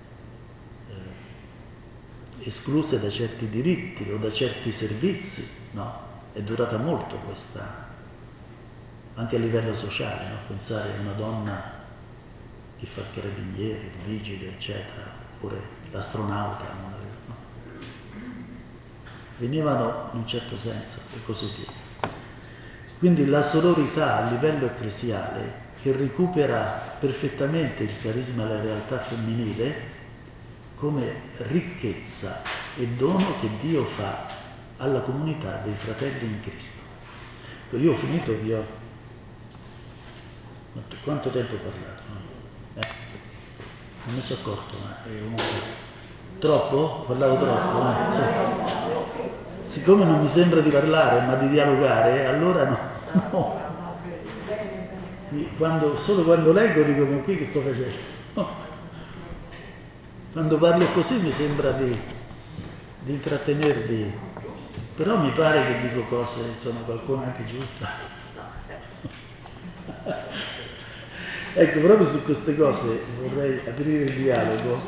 eh, escluse da certi diritti o da certi servizi, no? È durata molto questa, anche a livello sociale, no? Pensare a una donna che fa il carabiniere, il vigile, eccetera, oppure l'astronauta, no? Venivano in un certo senso e così via. Quindi la sororità a livello ecclesiale, che recupera perfettamente il carisma e la realtà femminile come ricchezza e dono che Dio fa alla comunità dei fratelli in Cristo. Io ho finito, vi ho... Quanto tempo ho parlato? Eh, non mi sono accorto, ma è un... Troppo? Parlavo troppo? Eh? Siccome non mi sembra di parlare, ma di dialogare, allora no. no. Quando, solo quando leggo dico ma qui che sto facendo? No. Quando parlo così mi sembra di, di intrattenervi, però mi pare che dico cose, insomma, qualcuno anche giusta. Ecco, proprio su queste cose vorrei aprire il dialogo.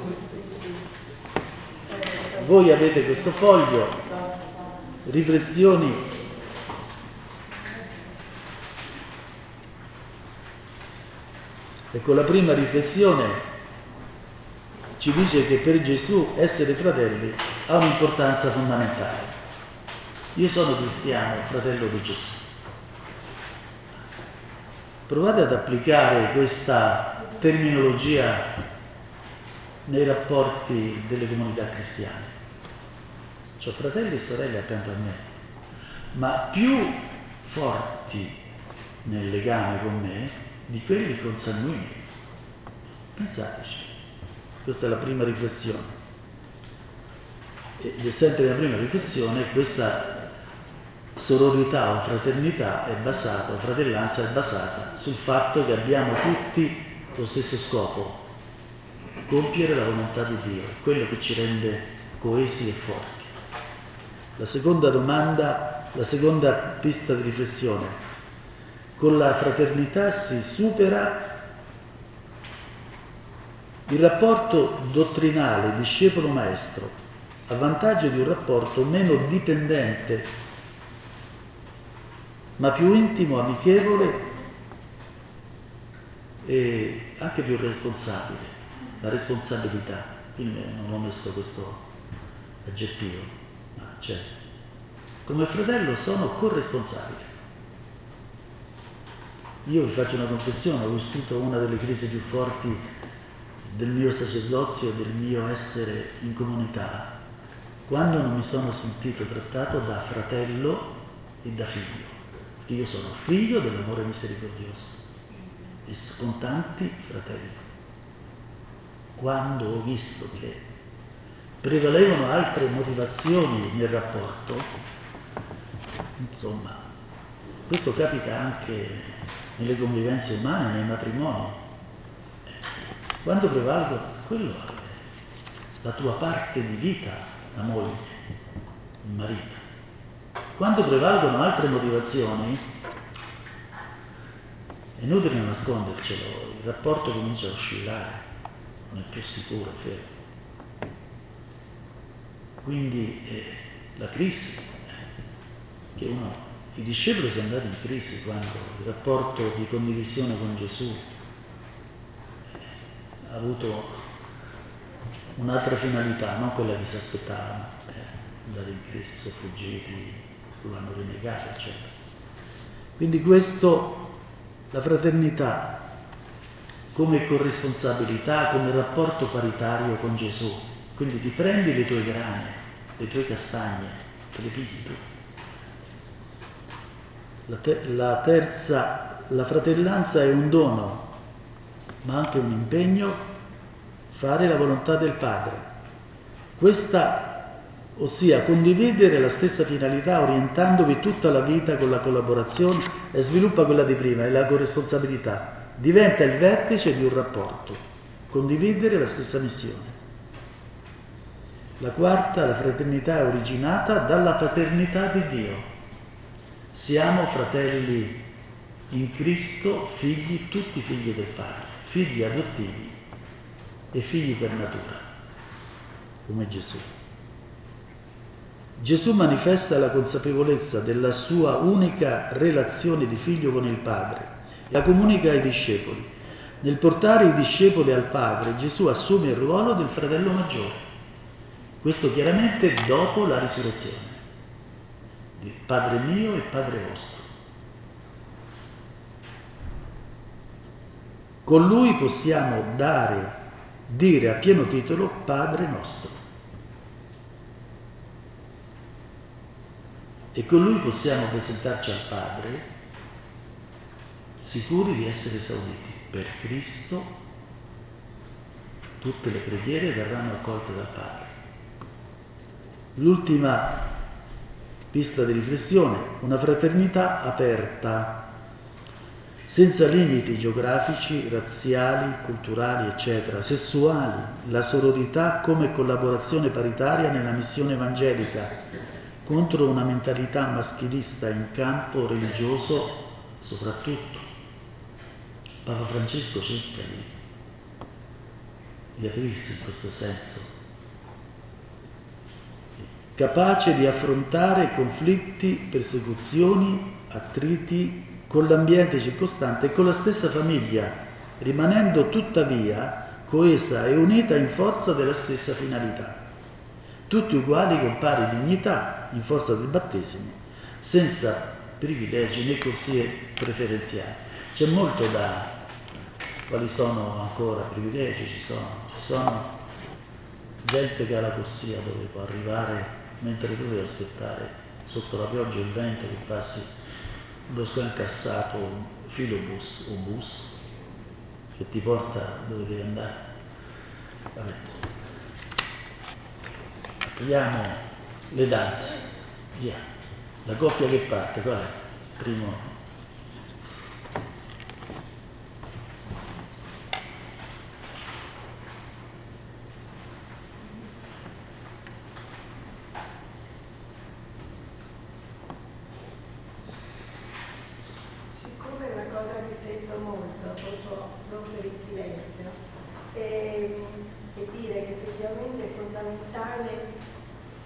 Voi avete questo foglio, riflessioni ecco, la prima riflessione ci dice che per Gesù essere fratelli ha un'importanza fondamentale. Io sono cristiano, fratello di Gesù. Provate ad applicare questa terminologia nei rapporti delle comunità cristiane. C'ho fratelli e sorelle accanto a me, ma più forti nel legame con me di quelli consanguinei. Pensateci, questa è la prima riflessione. Ed è sempre la prima riflessione, questa sororità o fraternità è basata, o fratellanza è basata sul fatto che abbiamo tutti lo stesso scopo, compiere la volontà di Dio, è quello che ci rende coesi e forti. La seconda domanda, la seconda pista di riflessione: con la fraternità si supera il rapporto dottrinale discepolo-maestro a vantaggio di un rapporto meno dipendente, ma più intimo, amichevole e anche più responsabile. La responsabilità, quindi non ho messo questo aggettivo, ma c'è. Come fratello sono corresponsabile. Io vi faccio una confessione, ho vissuto una delle crisi più forti del mio sacerdozio e del mio essere in comunità, quando non mi sono sentito trattato da fratello e da figlio. Io sono figlio dell'amore misericordioso e con tanti fratelli. Quando ho visto che prevalevano altre motivazioni nel rapporto, insomma, questo capita anche nelle convivenze umane, nei matrimoni. Quando prevalgono, quello è la tua parte di vita, la moglie, il marito. Quando prevalgono altre motivazioni, è inutile nascondercelo, il rapporto comincia a oscillare, non è più sicuro, è vero. Quindi eh, la crisi, eh, che uno, i discepoli sono andati in crisi quando il rapporto di condivisione con Gesù ha avuto un'altra finalità, non quella che si aspettavano, eh, andati in crisi, sono fuggiti, lo hanno rinnegato, eccetera. Quindi questo, la fraternità come corresponsabilità, come rapporto paritario con Gesù. Quindi ti prendi le tue grane, le tue castagne, te le pigli tu. La, te- la terza, la fratellanza è un dono, ma anche un impegno, fare la volontà del Padre. Questa, ossia condividere la stessa finalità orientandovi tutta la vita con la collaborazione, e sviluppa quella di prima, è la corresponsabilità. Diventa il vertice di un rapporto, condividere la stessa missione. La quarta, la fraternità è originata dalla paternità di Dio. Siamo fratelli in Cristo, figli, tutti figli del Padre, figli adottivi e figli per natura, come Gesù. Gesù manifesta la consapevolezza della sua unica relazione di figlio con il Padre, la comunica ai discepoli. Nel portare i discepoli al Padre, Gesù assume il ruolo del fratello maggiore. Questo chiaramente dopo la risurrezione, di Padre mio e Padre vostro. Con Lui possiamo dare, dire a pieno titolo Padre nostro. E con Lui possiamo presentarci al Padre sicuri di essere esauditi. Per Cristo tutte le preghiere verranno accolte dal Padre. L'ultima pista di riflessione, una fraternità aperta, senza limiti geografici, razziali, culturali, eccetera, sessuali, la sororità come collaborazione paritaria nella missione evangelica, contro una mentalità maschilista in campo religioso soprattutto. Papa Francesco cerca di, di aprirsi in questo senso, capace di affrontare conflitti, persecuzioni, attriti con l'ambiente circostante e con la stessa famiglia, rimanendo tuttavia coesa e unita in forza della stessa finalità. Tutti uguali con pari dignità in forza del battesimo, senza privilegi né corsie preferenziali. C'è molto da... quali sono ancora privilegi? Ci sono, ci sono gente che ha la corsia dove può arrivare mentre tu devi aspettare sotto la pioggia e il vento che passi lo scancassato filobus o bus che ti porta dove devi andare. Vabbè. Apriamo le danze. Via. La coppia che parte, qual è? Primo.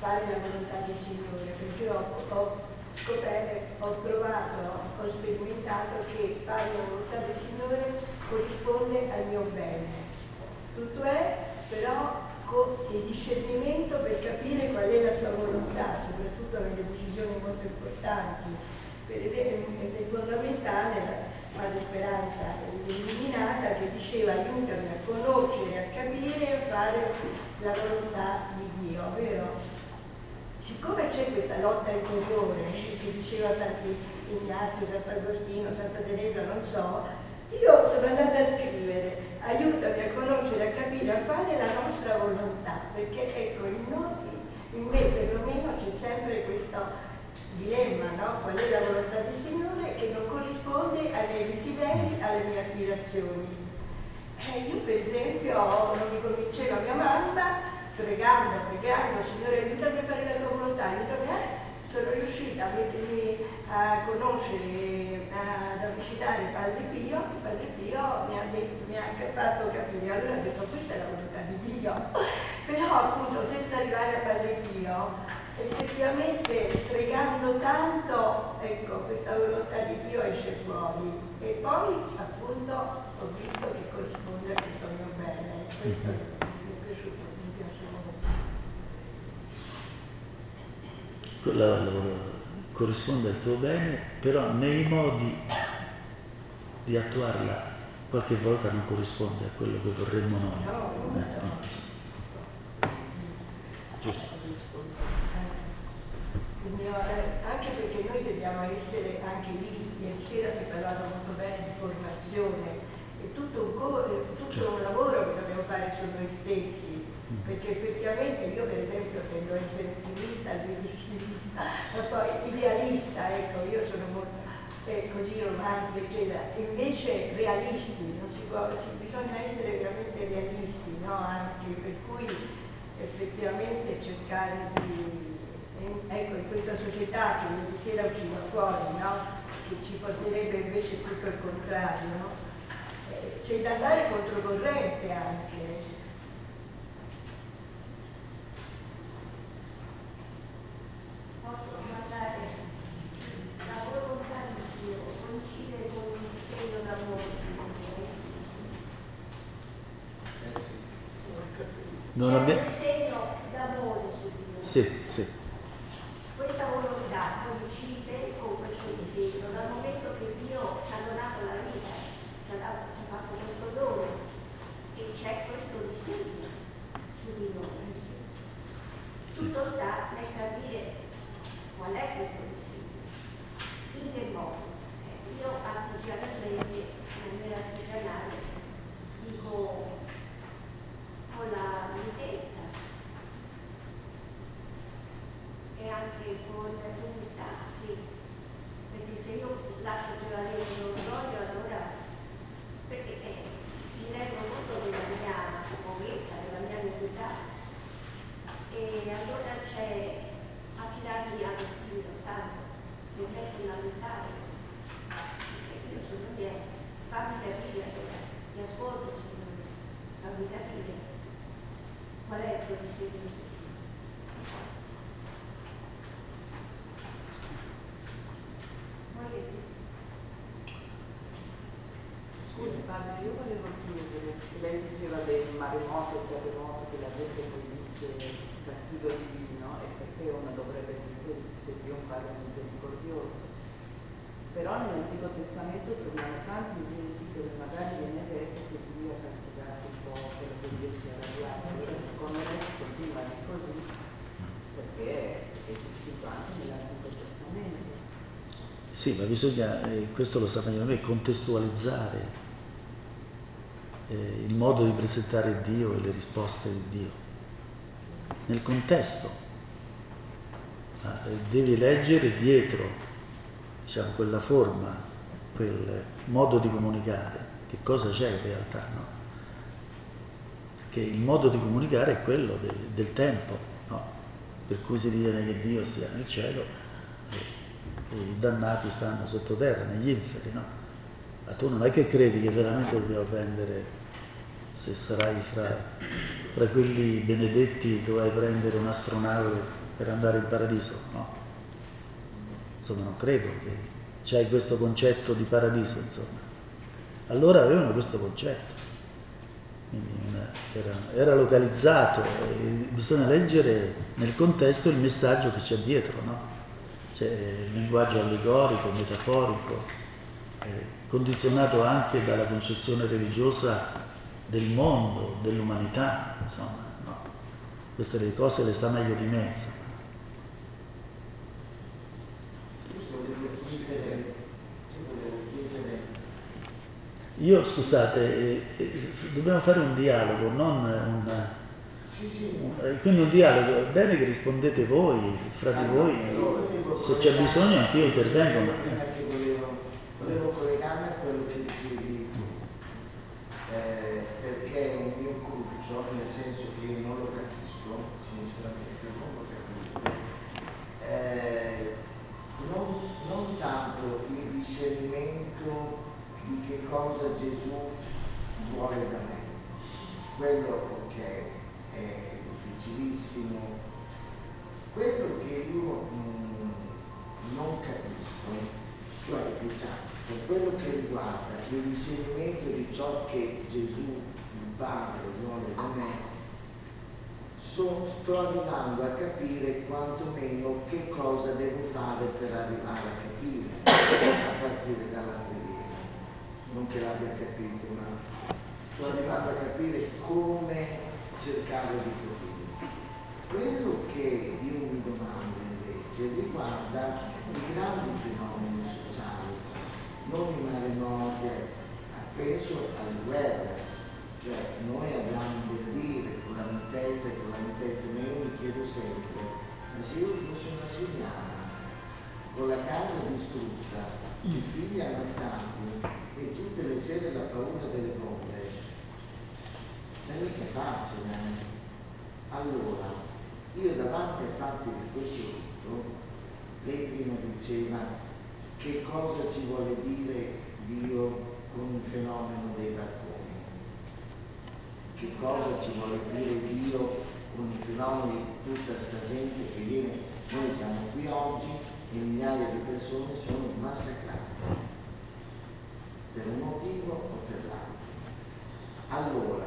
fare la volontà del Signore, perché ho, ho scoperto, ho provato, ho sperimentato che fare la volontà del Signore corrisponde al mio bene. Tutto è però con il discernimento per capire qual è la sua volontà, soprattutto nelle decisioni molto importanti. Per esempio è fondamentale la Madre Speranza illuminata che diceva aiutami a conoscere, a capire e a fare la volontà di Dio, vero? Siccome c'è questa lotta interiore che diceva Sant'Ignazio, Sant'Agostino, Santa Teresa, non so, io sono andata a scrivere aiutami a conoscere, a capire, a fare la nostra volontà, perché ecco, in, noi, in me perlomeno c'è sempre questo dilemma, no? Qual è la volontà del Signore che non corrisponde ai miei desideri, alle mie aspirazioni. Eh, io per esempio non mi convinceva mia mamma, pregando, pregando, Signore aiutami a fare la tua volontà, aiutami a... Sono riuscita a mettermi a conoscere, ad avvicinare Padre Pio. Padre Pio mi ha, detto, mi ha anche fatto capire, allora ho detto questa è la volontà di Dio, però appunto senza arrivare a Padre Pio, effettivamente pregando tanto, ecco, questa volontà di Dio esce fuori e poi appunto ho visto che corrisponde a questo mio bene, questo mi è piaciuto, mi piace molto. La, la, la, corrisponde al tuo bene, però nei modi di attuarla qualche volta non corrisponde a quello che vorremmo noi. No, no, eh, no. Giusto. Mio, eh, anche perché noi dobbiamo essere anche lì, ieri sera si è parlato molto bene di formazione, è tutto un, co- è tutto un lavoro che dobbiamo fare su noi stessi. Perché effettivamente io per esempio tendo a essere ottimista, ma poi idealista, ecco, io sono molto eh, così romantica, eccetera, invece realisti, non si può, si, bisogna essere veramente realisti, no? Anche per cui effettivamente cercare di, ecco, in questa società che ieri sera usciva fuori, no? Che ci porterebbe invece tutto il contrario, no? Eh, c'è da andare controcorrente anche. Non abbiamo... C'è un segno d'amore su di noi. Sì, sì. Questa volontà coincide con questo disegno dal momento che Dio ci ha donato la vita, ci ha, dato, ci ha fatto questo dono e c'è questo disegno su di noi. Tutto sta nel capire qual è questo disegno, in che modo. Eh, io artigianalmente, in maniera artigianale, dico con la mitezza e anche con l'umiltà, sì, perché se io lascio prevalere l'orgoglio allora, perché eh, mi rendo conto della mia povertà, della mia umiltà e allora c'è affidarmi allo Spirito Santo, per me è fondamentale, perché io sono mia, fammi capire allora, ti ascolto Signore, fammi capire. Qual è il tuo disegno? Scusi padre, io volevo chiedere, lei diceva del maremoto, il terremoto, che la gente poi dice castigo divino e perché uno dovrebbe dire così se Dio è un padre misericordioso. Però nell'Antico Testamento troviamo tanti esempi dove magari viene detto che Dio ha castigato il popolo, che Dio si è arrabbiato. Allora secondo me si continua di così perché è scritto anche nell'Antico Testamento. Sì, ma bisogna, eh, questo lo sa meglio me, contestualizzare eh, il modo di presentare Dio e le risposte di Dio nel contesto. Ma, eh, devi leggere dietro, diciamo, quella forma, quel modo di comunicare, che cosa c'è in realtà, no? Perché il modo di comunicare è quello del, del tempo, no? Per cui si ritiene che Dio sia nel cielo e, e i dannati stanno sottoterra, negli inferi, no? Ma tu non è che credi che veramente dobbiamo prendere, se sarai fra, fra quelli benedetti, dovrai prendere un'astronave per andare in paradiso, no? Insomma, non credo che c'hai questo concetto di paradiso, insomma. Allora avevano questo concetto, quindi era, era localizzato, e bisogna leggere nel contesto il messaggio che c'è dietro, no? C'è il linguaggio allegorico, metaforico, eh, condizionato anche dalla concezione religiosa del mondo, dell'umanità, insomma, no? Queste le cose le sa meglio di me, insomma. Io, scusate, eh, eh, dobbiamo fare un dialogo, non un, Sì, sì. un, quindi un dialogo, è bene che rispondete voi, fra di voi, se c'è bisogno anch'io intervengo. Ma... Che volevo, volevo collegarmi a quello che dicevi tu, eh, perché è un mio cruccio, nel senso che io non lo capisco, sinceramente non lo capisco, eh, non, non tanto il discernimento di che cosa Gesù vuole da me, quello che è difficilissimo, quello che io mh, non capisco, cioè diciamo, per quello che riguarda il discernimento di ciò che Gesù, il Padre, vuole da me, so, sto arrivando a capire quantomeno che cosa devo fare per arrivare a capire, a partire dalla preghiera. Non che l'abbia capito, ma sto arrivando a capire come cercare di capire. Quello che io mi domando invece riguarda i grandi fenomeni sociali, non i maremoti, penso alle guerre, cioè noi abbiamo del dire con la mitezza e con la mitezza, ma io mi chiedo sempre, ma se io fossi una signana, con la casa distrutta, i figli ammazzati e tutte le sere la paura delle bombe, non è mica facile. Eh? Allora, io davanti ai fatti di questo tutto, lei prima diceva che cosa ci vuole dire Dio con il fenomeno dei barconi, che cosa ci vuole dire Dio con il fenomeno di tutta sta gente che viene, noi siamo qui oggi e migliaia di persone sono massacrate per un motivo o per l'altro. Allora,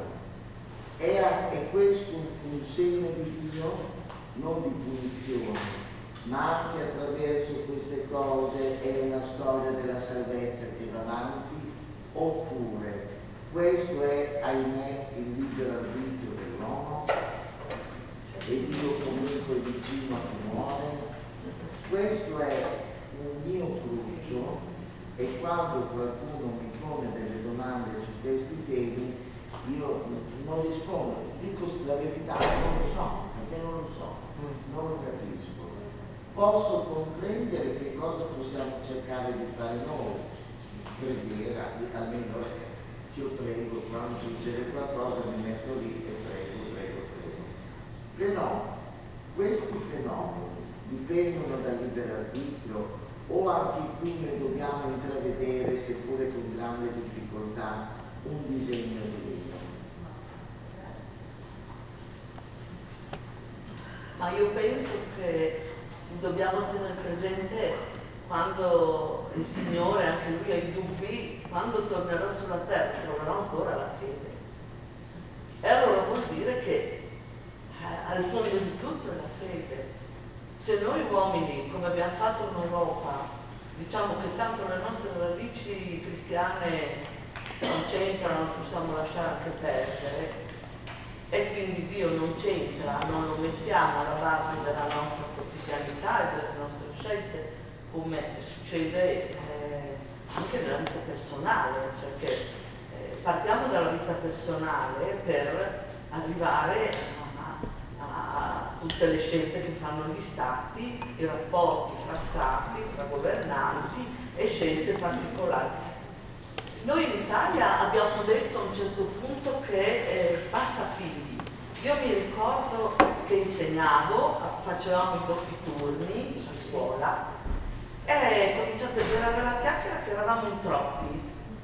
è, è questo un, un segno di Dio, non di punizione, ma anche attraverso queste cose è una storia della salvezza che va avanti, oppure questo è, ahimè, il libero arbitrio dell'uomo e Dio comunque è vicino a chi muore. Questo è un mio cruccio e quando qualcuno mi pone delle domande su questi temi io non rispondo, dico la verità, non lo so, perché non lo so, non lo capisco. Posso comprendere che cosa possiamo cercare di fare noi, preghiera, almeno io prego, quando succede qualcosa mi metto lì e prego, prego, prego. Però questi fenomeni dipendono dal libero arbitrio o anche qui noi dobbiamo intravedere, seppure con grande difficoltà, un disegno di Dio? Ma io penso che dobbiamo tenere presente quando il Signore, anche Lui ha i dubbi, quando tornerà sulla terra troverà ancora la fede. E allora vuol dire che eh, al fondo di tutto è la fede. Se noi uomini, come abbiamo fatto in Europa, diciamo che tanto le nostre radici cristiane non c'entrano, non possiamo lasciare anche perdere, e quindi Dio non c'entra, non lo mettiamo alla base della nostra quotidianità e delle nostre scelte, come succede eh, anche nella vita personale, perché eh, partiamo dalla vita personale per arrivare a, a tutte le scelte che fanno gli stati, i rapporti fra stati, fra governanti e scelte particolari. Noi in Italia abbiamo detto a un certo punto che eh, basta figli. Io mi ricordo che insegnavo, facevamo i doppi turni a scuola e cominciate a girare la chiacchiera che eravamo in troppi.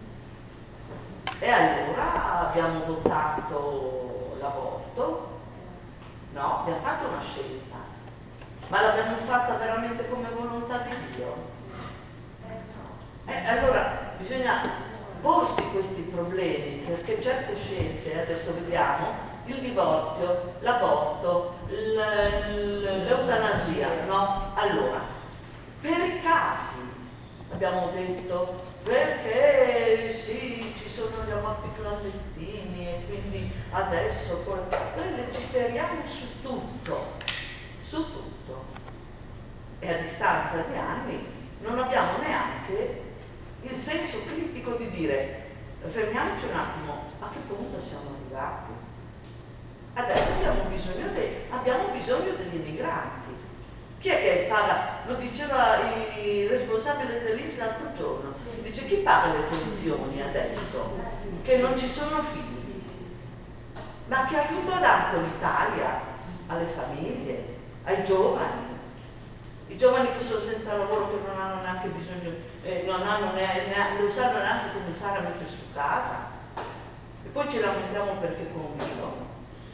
E allora abbiamo votato l'aborto, no, abbiamo fatto una scelta. ma l'abbiamo fatta veramente come volontà di Dio? Eh, allora bisogna porsi questi problemi, perché certe scelte, adesso vediamo, il divorzio, l'aborto, l'eutanasia, no? Allora, per i casi, abbiamo detto, perché sì, ci sono gli aborti clandestini e quindi adesso noi legiferiamo su tutto, su tutto. E a distanza di anni non abbiamo neanche il senso critico di dire, fermiamoci un attimo, a che punto siamo arrivati? Adesso abbiamo bisogno, de, abbiamo bisogno degli immigranti. Chi è che paga? Lo diceva il responsabile dell'I N P S l'altro giorno. Dice, chi paga le pensioni adesso? Che non ci sono figli. Ma che aiuto ha dato l'Italia alle famiglie, ai giovani? I giovani che sono senza lavoro, che non hanno neanche bisogno, eh, non, hanno ne, ne, non sanno neanche come fare a mettere su casa. E poi ci lamentiamo perché convivono.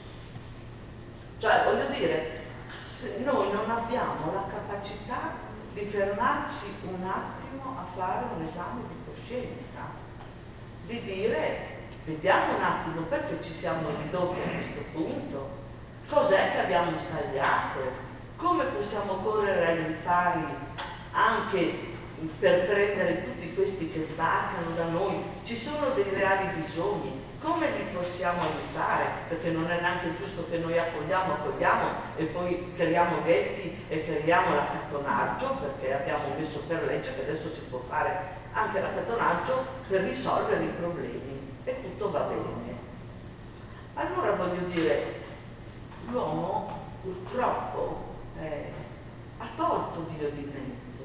Cioè, voglio dire, se noi non abbiamo la capacità di fermarci un attimo a fare un esame di coscienza, di dire, vediamo un attimo perché ci siamo ridotti a questo punto, cos'è che abbiamo sbagliato, come possiamo correre ai ripari anche per prendere tutti questi che sbarcano da noi, ci sono dei reali bisogni, come li possiamo aiutare? Perché non è neanche giusto che noi accogliamo, accogliamo e poi creiamo ghetti e creiamo l'accattonaggio, perché abbiamo messo per legge che adesso si può fare anche l'accattonaggio per risolvere i problemi e tutto va bene. Allora voglio dire, l'uomo purtroppo eh, ha tolto Dio di mezzo,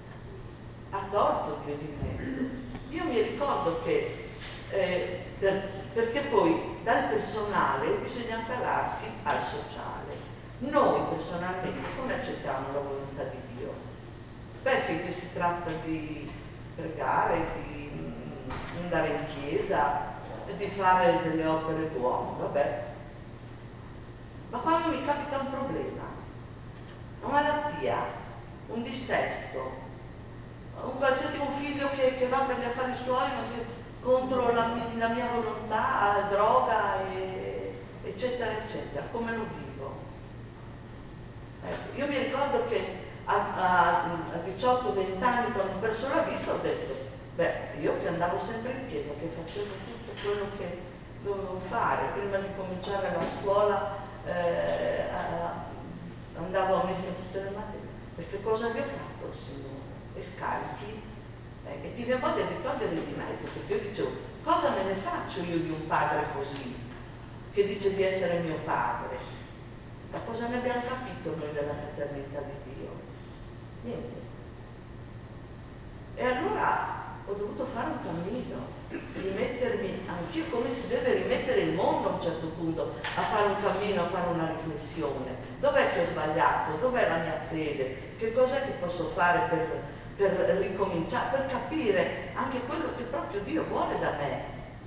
ha tolto Dio di mezzo. Io mi ricordo che eh, per, perché poi dal personale bisogna calarsi al sociale. Noi personalmente come accettiamo la volontà di Dio? Beh, finché si tratta di pregare, di mm, andare in chiesa, di fare delle opere buone, vabbè. Ma quando mi capita un problema, una malattia, un dissesto, un qualsiasi un figlio che, che va per gli affari suoi, ma che contro la, la mia volontà, droga, e, eccetera, eccetera, come lo vivo? Ecco, io mi ricordo che a, a, a diciotto venti anni, quando ho perso la vista, ho detto, beh, io che andavo sempre in chiesa, che facevo tutto quello che dovevo fare, prima di cominciare la scuola, eh, a, andavo a messa in tutte le materie, perché cosa vi ho fatto il Signore? E scarichi? Eh, e ti viene voglia di togliere di mezzo, perché io dicevo, cosa me ne faccio io di un padre così, che dice di essere mio padre? Ma cosa ne abbiamo capito noi della fraternità di Dio? Niente. E allora ho dovuto fare un cammino, rimettermi anch'io come si deve rimettere il mondo a un certo punto, a fare un cammino, a fare una riflessione. Dov'è che ho sbagliato? Dov'è la mia fede? Che cos'è che posso fare per, per ricominciare, per capire anche quello che proprio Dio vuole da me?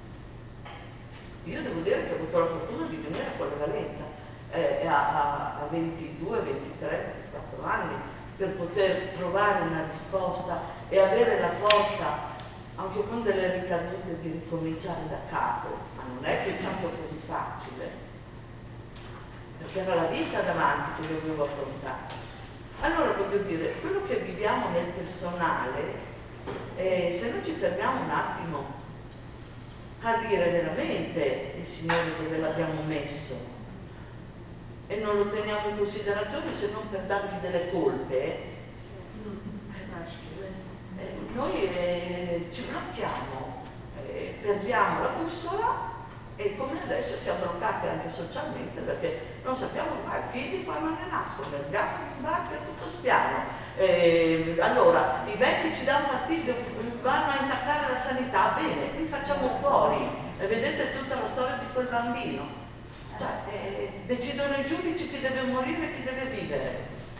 Io devo dire che ho avuto la fortuna di venire a Colle Valenza eh, a, a ventidue, ventitré, ventiquattro anni, per poter trovare una risposta e avere la forza, anche con delle ricadute, di ricominciare da capo. Ma non è che è stato così facile, perché era la vita davanti che dovevo affrontare. Allora voglio dire, quello che viviamo nel personale, eh, se non ci fermiamo un attimo a dire veramente il Signore dove l'abbiamo messo e non lo teniamo in considerazione se non per dargli delle colpe, eh, noi eh, ci blocchiamo, eh, perdiamo la bussola e come adesso siamo bloccati anche socialmente perché non sappiamo fare figli quando ne nascono, il gatto sbarca e tutto spiano. Eh, allora, i vecchi ci danno fastidio, vanno a intaccare la sanità, bene, li facciamo fuori e vedete tutta la storia di quel bambino. Cioè, eh, decidono i giudici chi deve morire e chi deve vivere.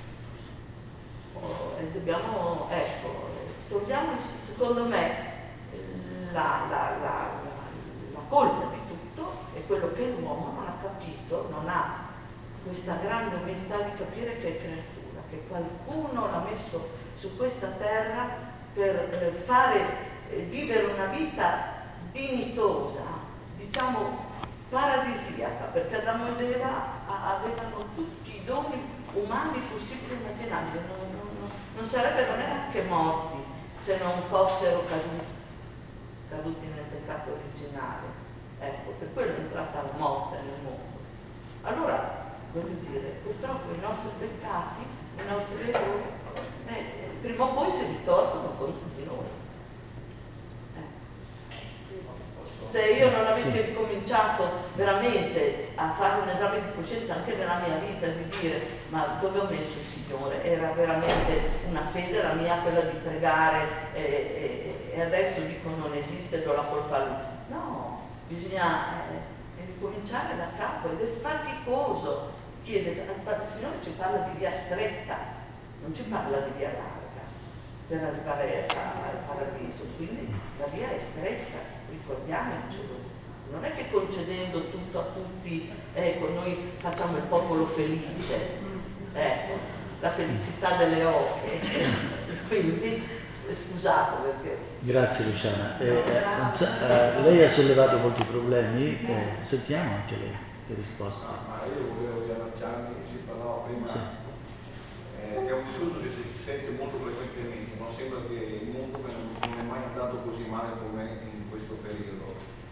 Oh, e dobbiamo, ecco, togliamo, secondo me, la, la, la, la, la colpa di tutto è quello che l'uomo non ha capito, non ha questa grande umiltà di capire che è creatura, che che qualcuno l'ha messo su questa terra per eh, fare eh, vivere una vita dignitosa, diciamo paradisiaca, perché Adamo ed Eva avevano tutti i doni umani possibili e immaginabili, non, non, non sarebbero neanche morti se non fossero caduti, caduti nel peccato originale. Ecco, per quello è entrata la morte nel mondo. Allora, voglio dire, purtroppo i nostri peccati, i nostri errori, eh, prima o poi si ritornano contro di noi. Se io non avessi ricominciato veramente a fare un esame di coscienza anche nella mia vita, di dire ma dove ho messo il Signore? Era veramente una fede la mia quella di pregare e, e, e adesso dico non esiste, do la colpa a lui. No, bisogna eh, ricominciare da capo ed è faticoso. Chiede, il Signore ci parla di via stretta, non ci parla di via larga per arrivare al paradiso, quindi la via è stretta. Ricordiamocelo, non è che concedendo tutto a tutti, ecco, noi facciamo il popolo felice, ecco, la felicità delle oche, quindi scusate perché... Grazie Luciana, eh, eh, lei ha sollevato molti problemi, eh, sentiamo anche le, le risposte. No, ma io volevo riallacciarmi, si parlava prima, sì. eh, che è un discorso che si sente molto frequentemente, no? Sembra che il mondo non è mai andato così male come in questo periodo,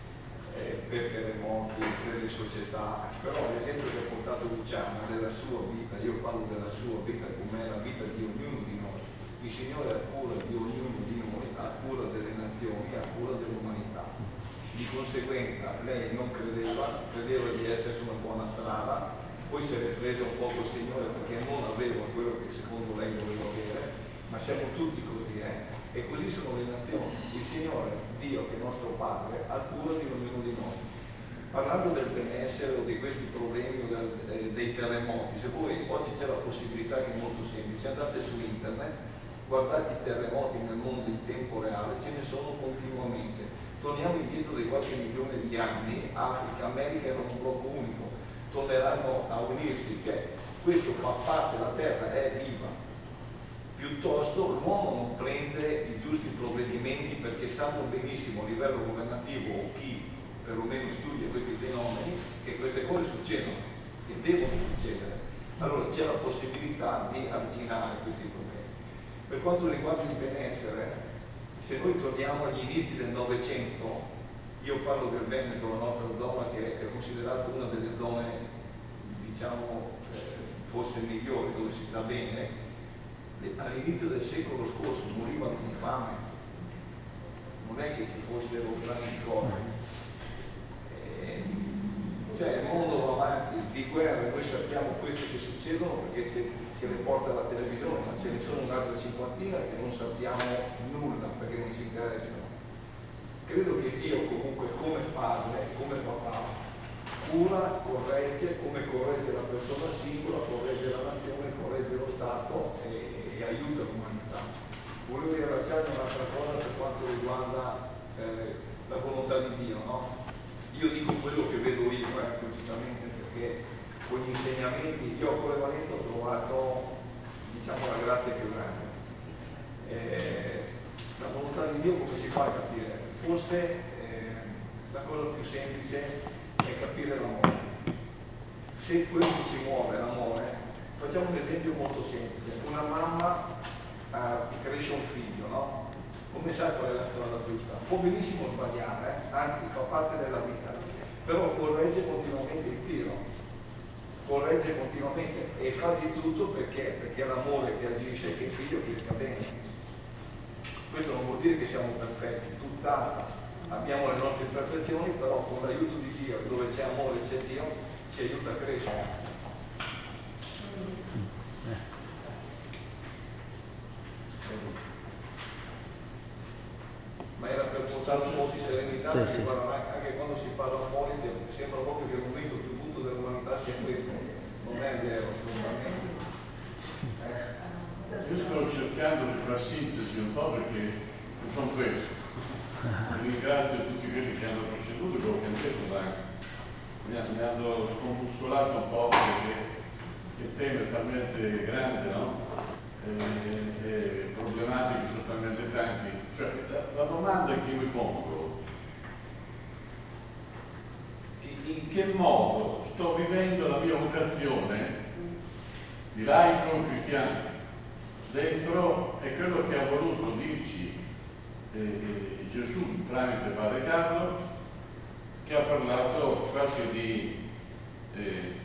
eh, per terremoti, per le società, però l'esempio che ha portato Luciana della sua vita, io parlo della sua vita come la vita di ognuno di noi, il Signore ha cura di ognuno di noi, ha cura delle nazioni, ha cura dell'umanità, di conseguenza lei non credeva, credeva di essere su una buona strada, poi si è ripresa un po' col Signore perché non aveva quello che secondo lei doveva avere, ma siamo tutti così, eh? E così sono le nazioni. Il Signore, Dio, che è nostro Padre, ha cura di ognuno di noi. Parlando del benessere o di questi problemi o del, eh, dei terremoti, se voi oggi c'è la possibilità che è molto semplice, andate su internet, guardate i terremoti nel mondo in tempo reale, ce ne sono continuamente. Torniamo indietro di qualche milione di anni, Africa, America erano un blocco unico, torneranno a unirsi, che questo fa parte, la terra è viva. Piuttosto l'uomo non prende i giusti provvedimenti perché sanno benissimo a livello governativo o chi perlomeno studia questi fenomeni che queste cose succedono e devono succedere. Allora c'è la possibilità di arginare questi problemi. Per quanto riguarda il benessere, se noi torniamo agli inizi del Novecento, io parlo del Veneto, la nostra zona che è considerata una delle zone, diciamo, eh, forse migliori, dove si sta bene. All'inizio del secolo scorso morivano di fame, non è che ci fossero grandi cose, eh, cioè il mondo va avanti, di guerre noi sappiamo queste che succedono perché ce, ce le porta la televisione, ma ce ne sono un'altra cinquantina che non sappiamo nulla perché non ci interessano. Credo che Dio comunque come padre, come papà, cura, corregge, come corregge la persona singola, corregge la nazione, corregge lo Stato e e aiuta l'umanità. Volevo riallacciarmi un'altra cosa per quanto riguarda eh, la volontà di Dio, no? Io dico quello che vedo io, eh, logicamente, perché con gli insegnamenti, io a Colle Valenza ho trovato, diciamo, la grazia più grande. Eh, la volontà di Dio come si fa a capire? Forse eh, la cosa più semplice è capire l'amore. Se quello che ci muove è l'amore, facciamo un esempio molto semplice. Una mamma uh, cresce un figlio, no? Come sa qual è la strada giusta? Può benissimo sbagliare, eh? Anzi fa parte della vita, però corregge continuamente il tiro, corregge continuamente e fa di tutto perché, perché è l'amore che agisce che il figlio cresca bene. Questo non vuol dire che siamo perfetti, tutt'altro. Abbiamo le nostre imperfezioni, però con l'aiuto di Dio, dove c'è amore e c'è Dio, ci aiuta a crescere. Ma era per portare un po' di serenità, sì, perché sì, guarda, anche quando si parla fuori sembra proprio che il momento più brutto dell'umanità sia questo. Non è vero, assolutamente. Eh. Io sto cercando di fare sintesi un po' perché sono questo. Ringrazio tutti quelli che hanno proceduto, quello che hanno detto anche. Mi hanno scombussolato un po' perché il tema è talmente grande, no? eh, eh, problematiche sono talmente tanti. Cioè, la, la domanda che mi pongo: in, in che modo sto vivendo la mia vocazione di laico cristiano? Dentro è quello che ha voluto dirci eh, eh, Gesù tramite Padre Carlo, che ha parlato quasi di eh,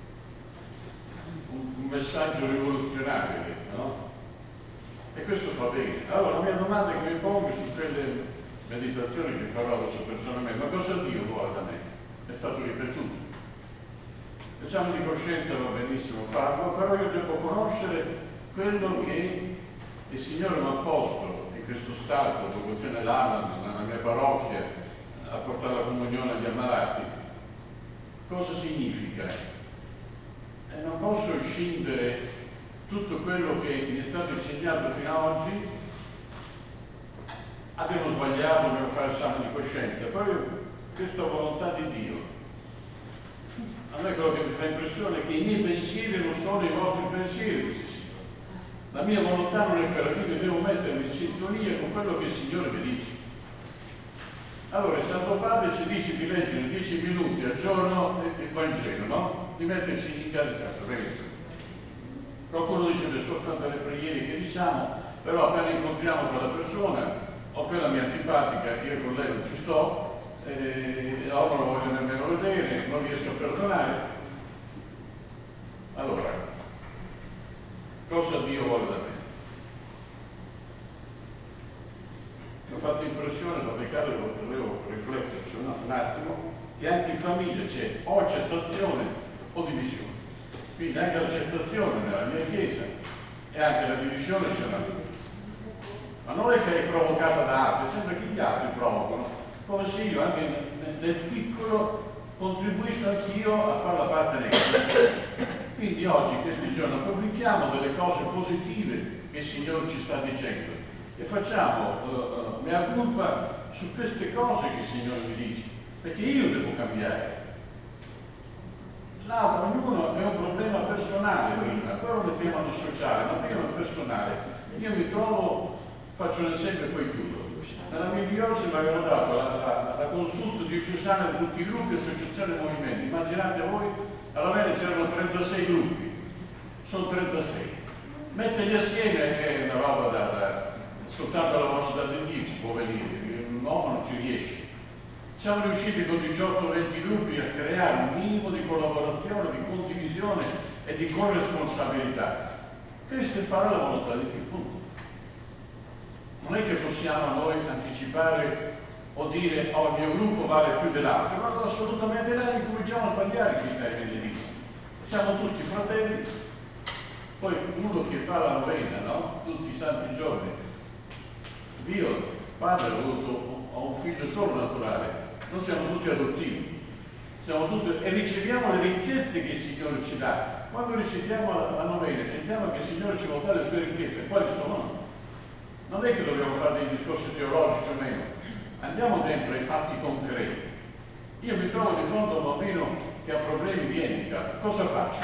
un, un messaggio rivoluzionario, no? E questo fa bene. Allora la mia domanda che mi pongo su quelle meditazioni che farò adesso personalmente: ma cosa Dio vuole da me? È stato ripetuto. L'esame di coscienza va benissimo farlo, però io devo conoscere quello che il Signore mi ha posto in questo stato, vocazione l'Ama, nella mia parrocchia, a portare la comunione agli ammalati. Cosa significa? E non posso scindere tutto quello che mi è stato insegnato fino ad oggi. Abbiamo sbagliato, dobbiamo fare l'esame di coscienza, poi questa volontà di Dio. A me quello che mi fa impressione è che i miei pensieri non sono i vostri pensieri, dice il Signore. La mia volontà non è quella, quindi devo mettermi in sintonia con quello che il Signore mi dice. Allora il Santo Padre ci dice di leggere dieci minuti al giorno il Vangelo, no? Di metterci in casa, penso. Qualcuno dice che soltanto le preghiere che diciamo, però appena incontriamo quella persona, o quella mi è antipatica, io con lei non ci sto, eh, o non lo voglio nemmeno vedere, non riesco a perdonare. Allora, cosa Dio vuole da me? Mi ha fatto impressione, da peccare, dovevo rifletterci un attimo, che anche in famiglia c'è o accettazione o divisione. Quindi anche l'accettazione nella mia chiesa e anche la divisione c'è la mia. Ma non è che è provocata da altri, sembra che gli altri provocano, come se io anche nel, nel piccolo contribuisco anch'io a fare la parte negativa. Quindi oggi, questi giorni, approfittiamo delle cose positive che il Signore ci sta dicendo e facciamo uh, uh, mea culpa su queste cose che il Signore mi dice, perché io devo cambiare. L'altro, ognuno è un problema personale prima, quello mettiamo nel sociale, ma prima è personale. Io mi trovo, faccio un esempio e poi chiudo. Nella mia diocesi mi avevano dato la, la, la consulta diocesana di tutti i gruppi, associazioni e movimenti. Immaginate voi, alla fine c'erano trentasei gruppi, sono trentasei. Metterli assieme è una roba da, da soltanto la volontà di Dio ci può venire, un uomo non ci riesce. Siamo riusciti con diciotto venti gruppi a creare un minimo di collaborazione, di condivisione e di corresponsabilità. Questo è fare la volontà di Dio, punto. Non è che possiamo noi anticipare o dire oh, il mio gruppo vale più dell'altro, ma assolutamente là incominciamo a sbagliare i criteri di Dio. Siamo tutti fratelli, poi uno che fa la novena, no? Tutti i santi giorni. Dio, Padre, ha avuto un figlio solo naturale. Noi siamo tutti adottivi, siamo tutti, e riceviamo le ricchezze che il Signore ci dà. Quando riceviamo la, la novena, sentiamo che il Signore ci vuole dare le sue ricchezze, quali sono? Non è che dobbiamo fare dei discorsi teologici o meno, andiamo dentro ai fatti concreti. Io mi trovo di fronte a un bambino che ha problemi di handicap, cosa faccio?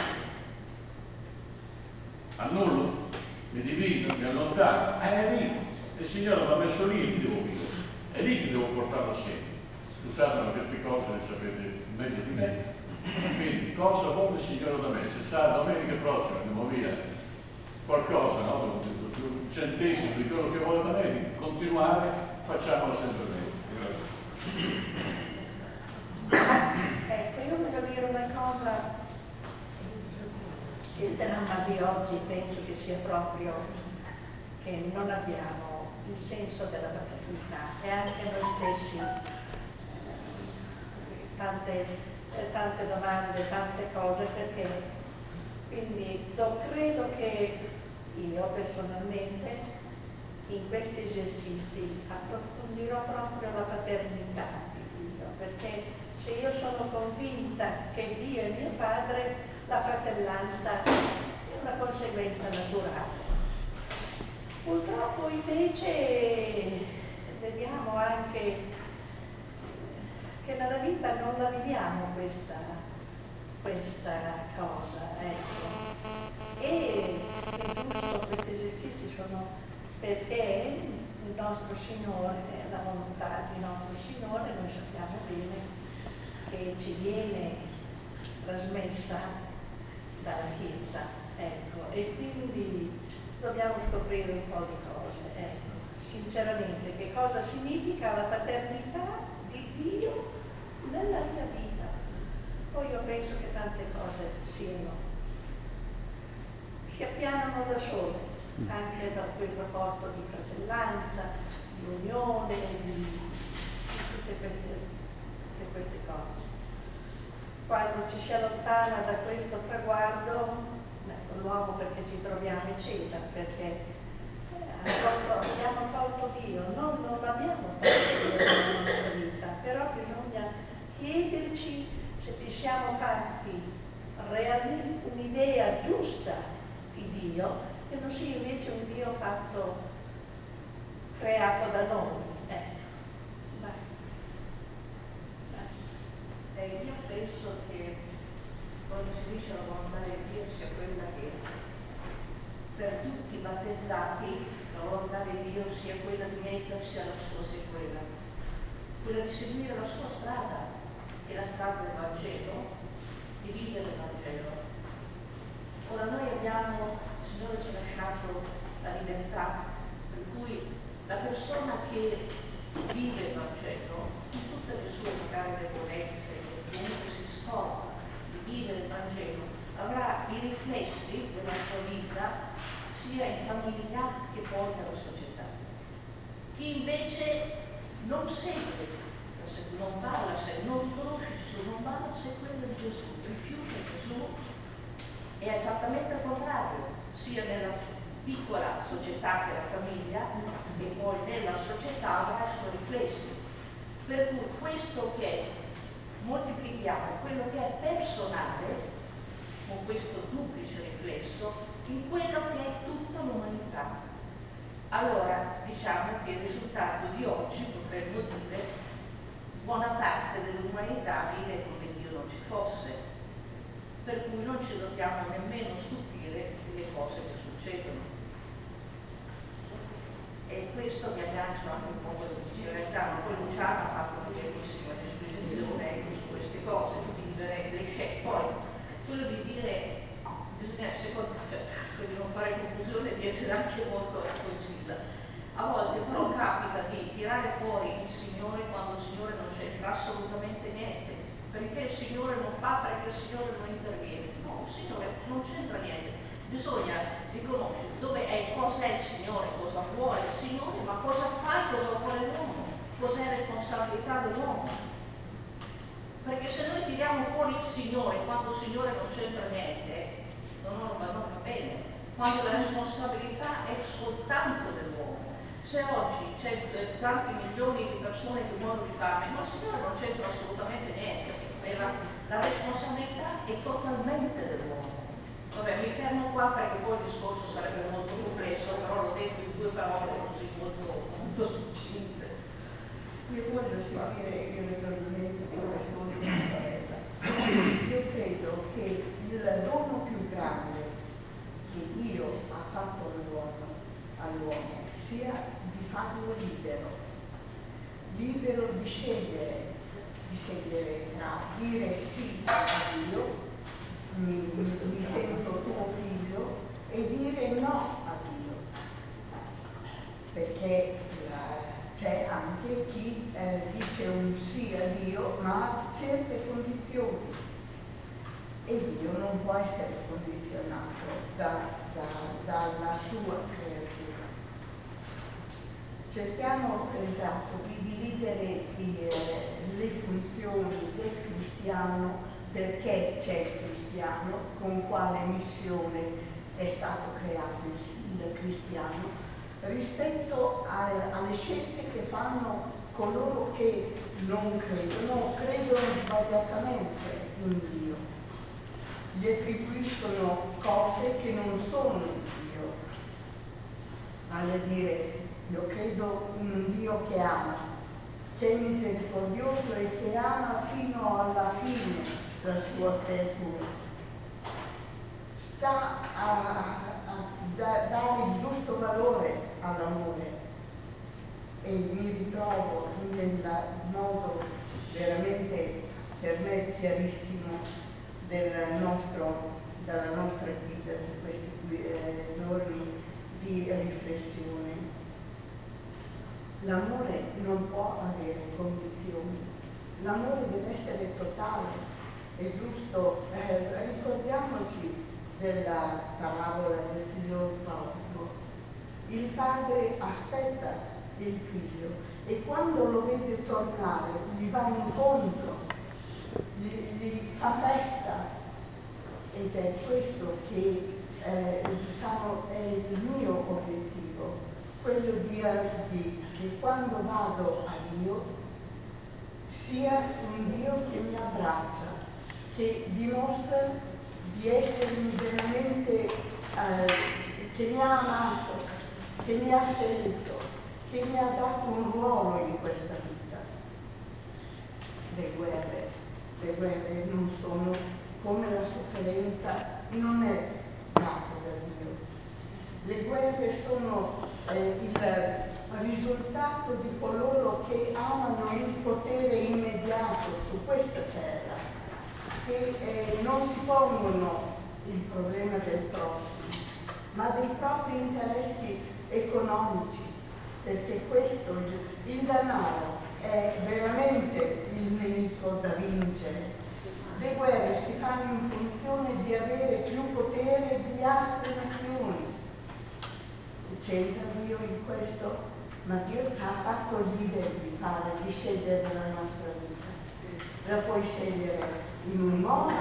Annullo? Mi divido? Mi allontano? È lì, il Signore mi ha messo lì e lì devo vivere, è lì che devo portarlo assieme. Scusate, ma queste cose le sapete meglio di me. Quindi, cosa vuole il Signore da me? Se sa, domenica prossima andiamo via qualcosa, no? Un centesimo di quello che vuole da me, continuare, facciamolo sempre bene. Grazie. Ecco, io voglio dire una cosa. Il dramma di oggi penso che sia proprio che non abbiamo il senso della fraternità e anche noi stessi. Tante, tante domande, tante cose, perché quindi do, credo che io personalmente in questi esercizi approfondirò proprio la paternità di Dio, perché se io sono convinta che Dio è mio padre, la fratellanza è una conseguenza naturale. Purtroppo invece vediamo anche che nella vita non la viviamo questa, questa cosa, ecco. E è giusto, questi esercizi sono perché il nostro Signore, la volontà del nostro Signore, noi sappiamo bene che ci viene trasmessa dalla Chiesa, ecco, e quindi dobbiamo scoprire un po' di cose, ecco. Sinceramente, che cosa significa la paternità di Dio nella mia vita? Poi io penso che tante cose siano, si appianano da sole, anche da quel rapporto di fratellanza, di unione, di, di tutte queste, tutte queste cose. Quando ci si allontana da questo traguardo, ecco, l'uomo perché ci troviamo ecceta, perché abbiamo tolto Dio, non, non abbiamo tolto Dio nella nostra vita, però bisogna chiederci se ci siamo fatti realmente un'idea giusta di Dio e non sia invece un Dio fatto, creato da noi. Ecco. Vai. Vai. Eh, io penso che quando si dice la volontà di Dio sia quella che per tutti i battezzati la volontà di Dio sia quella di mettersi alla sua sequela, quella di seguire la sua strada, che è la strada del Vangelo, di vivere il Vangelo. Ora noi abbiamo, il Signore ci ha lasciato la libertà, per cui la persona che vive il Vangelo, in tutte le sue magari debolezze, che comunque si sforza di vivere il Vangelo, avrà i riflessi della sua vita sia in famiglia che poi nella società. Chi invece non segue, non va alla seguita, non conosce Gesù, non va alla seguita di Gesù, rifiuta Gesù, è esattamente il contrario, sia nella piccola società che è la famiglia e poi nella società avrà i suoi riflessi. Per cui questo che moltiplichiamo, quello che è personale, con questo duplice riflesso, in quello che è tutta l'umanità. Allora diciamo che il risultato di oggi potremmo dire buona parte dell'umanità vive come Dio non ci fosse, per cui non ci dobbiamo nemmeno stupire delle cose che succedono. E questo mi aggancio anche un po' quello che diceva Gaetano, poi Luciano ha fatto una bellissima esposizione su queste cose, di vivere le scelte. Poi quello di dire bisogna, secondo, cioè, quindi non fare conclusione, di essere anche molto concisa. A volte però capita di tirare fuori il Signore quando il Signore non c'entra assolutamente niente, perché il Signore non fa, perché il Signore non interviene. No, il Signore non c'entra niente. Bisogna riconoscere dove è, cosa è il Signore, cosa vuole il Signore, ma cosa fa e cosa vuole l'uomo, cos'è responsabilità dell'uomo. Perché se noi tiriamo fuori il Signore quando il Signore non c'entra niente, non, non, non va bene, quando la responsabilità è soltanto dell'uomo. Se oggi c'è eh, tanti milioni di persone che muoiono di fame, ma il Signore non c'entra assolutamente niente, la, la responsabilità è totalmente dell'uomo. Vabbè, mi fermo qua perché poi il discorso sarebbe molto complesso, però l'ho detto in due parole così molto, molto succinte. Io voglio seguire il ritornamento di questo di mia sorella. Io credo che il dono più grande che Dio ha fatto all'uomo, all'uomo sia di farlo libero, libero di scegliere, di scegliere tra dire sì a Dio, mi, mi sento tuo figlio, e dire no a Dio, perché c'è anche chi eh, dice un sì a Dio ma a certe condizioni e Dio non può essere condizionato da, da, dalla sua creatura. Cerchiamo esatto di dividere eh, le funzioni del cristiano, perché c'è il cristiano, con quale missione è stato creato il, il cristiano, rispetto a, alle scelte che fanno coloro che non credono, credono sbagliatamente in Dio, gli attribuiscono cose che non sono in Dio, vale a dire io credo in un Dio che ama, che è misericordioso e che ama fino alla fine la sua creatura. Sta a, a da, dare il giusto valore all'amore, e mi ritrovo nel modo veramente per me chiarissimo del nostro, della nostra vita di questi eh, giorni di riflessione. L'amore non può avere condizioni, l'amore deve essere totale. È giusto, eh, ricordiamoci della parabola del figlio prodigo. Il padre aspetta il figlio e quando lo vede tornare gli va incontro, gli, gli fa festa, ed è questo che eh, diciamo, è il mio obiettivo, quello di, di che quando vado a Dio sia un Dio che mi abbraccia, che dimostra di essermi veramente, eh, che mi ha amato, che mi ha scelto, che mi ha dato un ruolo in questa vita. Le guerre, le guerre non sono, come la sofferenza, non è data da Dio. Le guerre sono eh, il risultato di coloro che amano il potere immediato su questa terra, che eh, non si pongono il problema del prossimo, ma dei propri interessi economici, perché questo, il, il denaro, è veramente il nemico da vincere. Le guerre si fanno in funzione di avere più potere di altre nazioni. C'entra Dio in questo? Ma Dio ci ha fatto liberi di fare, di scegliere la nostra vita. La puoi scegliere in un modo,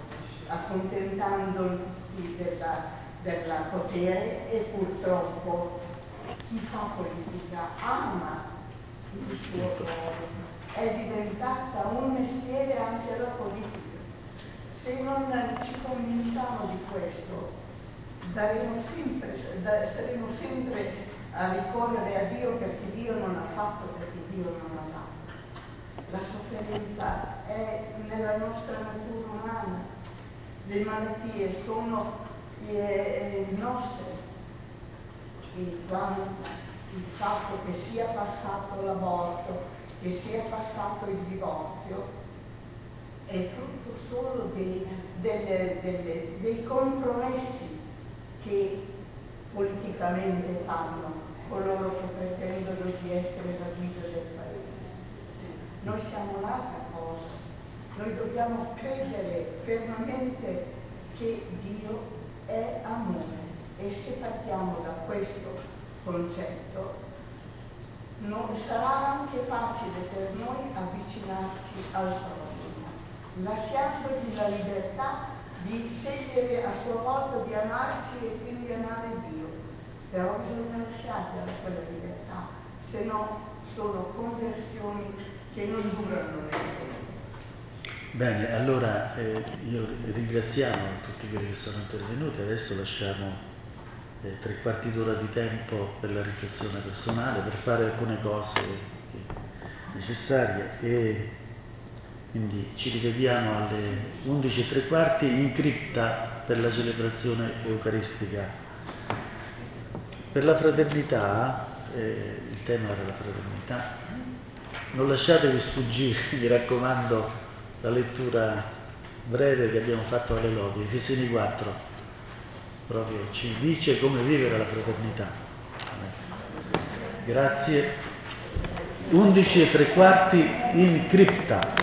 accontentandoti della, della potere, e purtroppo chi fa politica ama il suo ruolo. È diventata un mestiere anche la politica. Se non ci convinciamo di questo, daremo sempre, saremo sempre a ricorrere a Dio perché Dio non ha fatto, perché Dio non ha fatto. La sofferenza è nella nostra natura umana, le malattie sono eh, nostre, il, il fatto che sia passato l'aborto, che sia passato il divorzio, è frutto solo dei, delle, delle, dei compromessi che politicamente fanno coloro che pretendono di essere la guida del paese. Noi siamo l'altra cosa, noi dobbiamo credere fermamente che Dio è amore, e se partiamo da questo concetto non sarà anche facile per noi avvicinarci al prossimo, lasciandogli la libertà di scegliere a sua volta di amarci e quindi amare Dio. Però bisogna lasciarla quella libertà, se no sono conversioni che non durano nel tempo. Bene, allora eh, io ringraziamo tutti quelli che sono intervenuti, adesso lasciamo eh, tre quarti d'ora di tempo per la riflessione personale, per fare alcune cose necessarie, e quindi ci rivediamo alle undici e tre quarti in cripta per la celebrazione eucaristica. Per la fraternità, eh, il tema era la fraternità, non lasciatevi sfuggire, mi raccomando, la lettura breve che abbiamo fatto alle lodi, Efesini quattro, proprio ci dice come vivere la fraternità. Grazie. undici e tre quarti in cripta.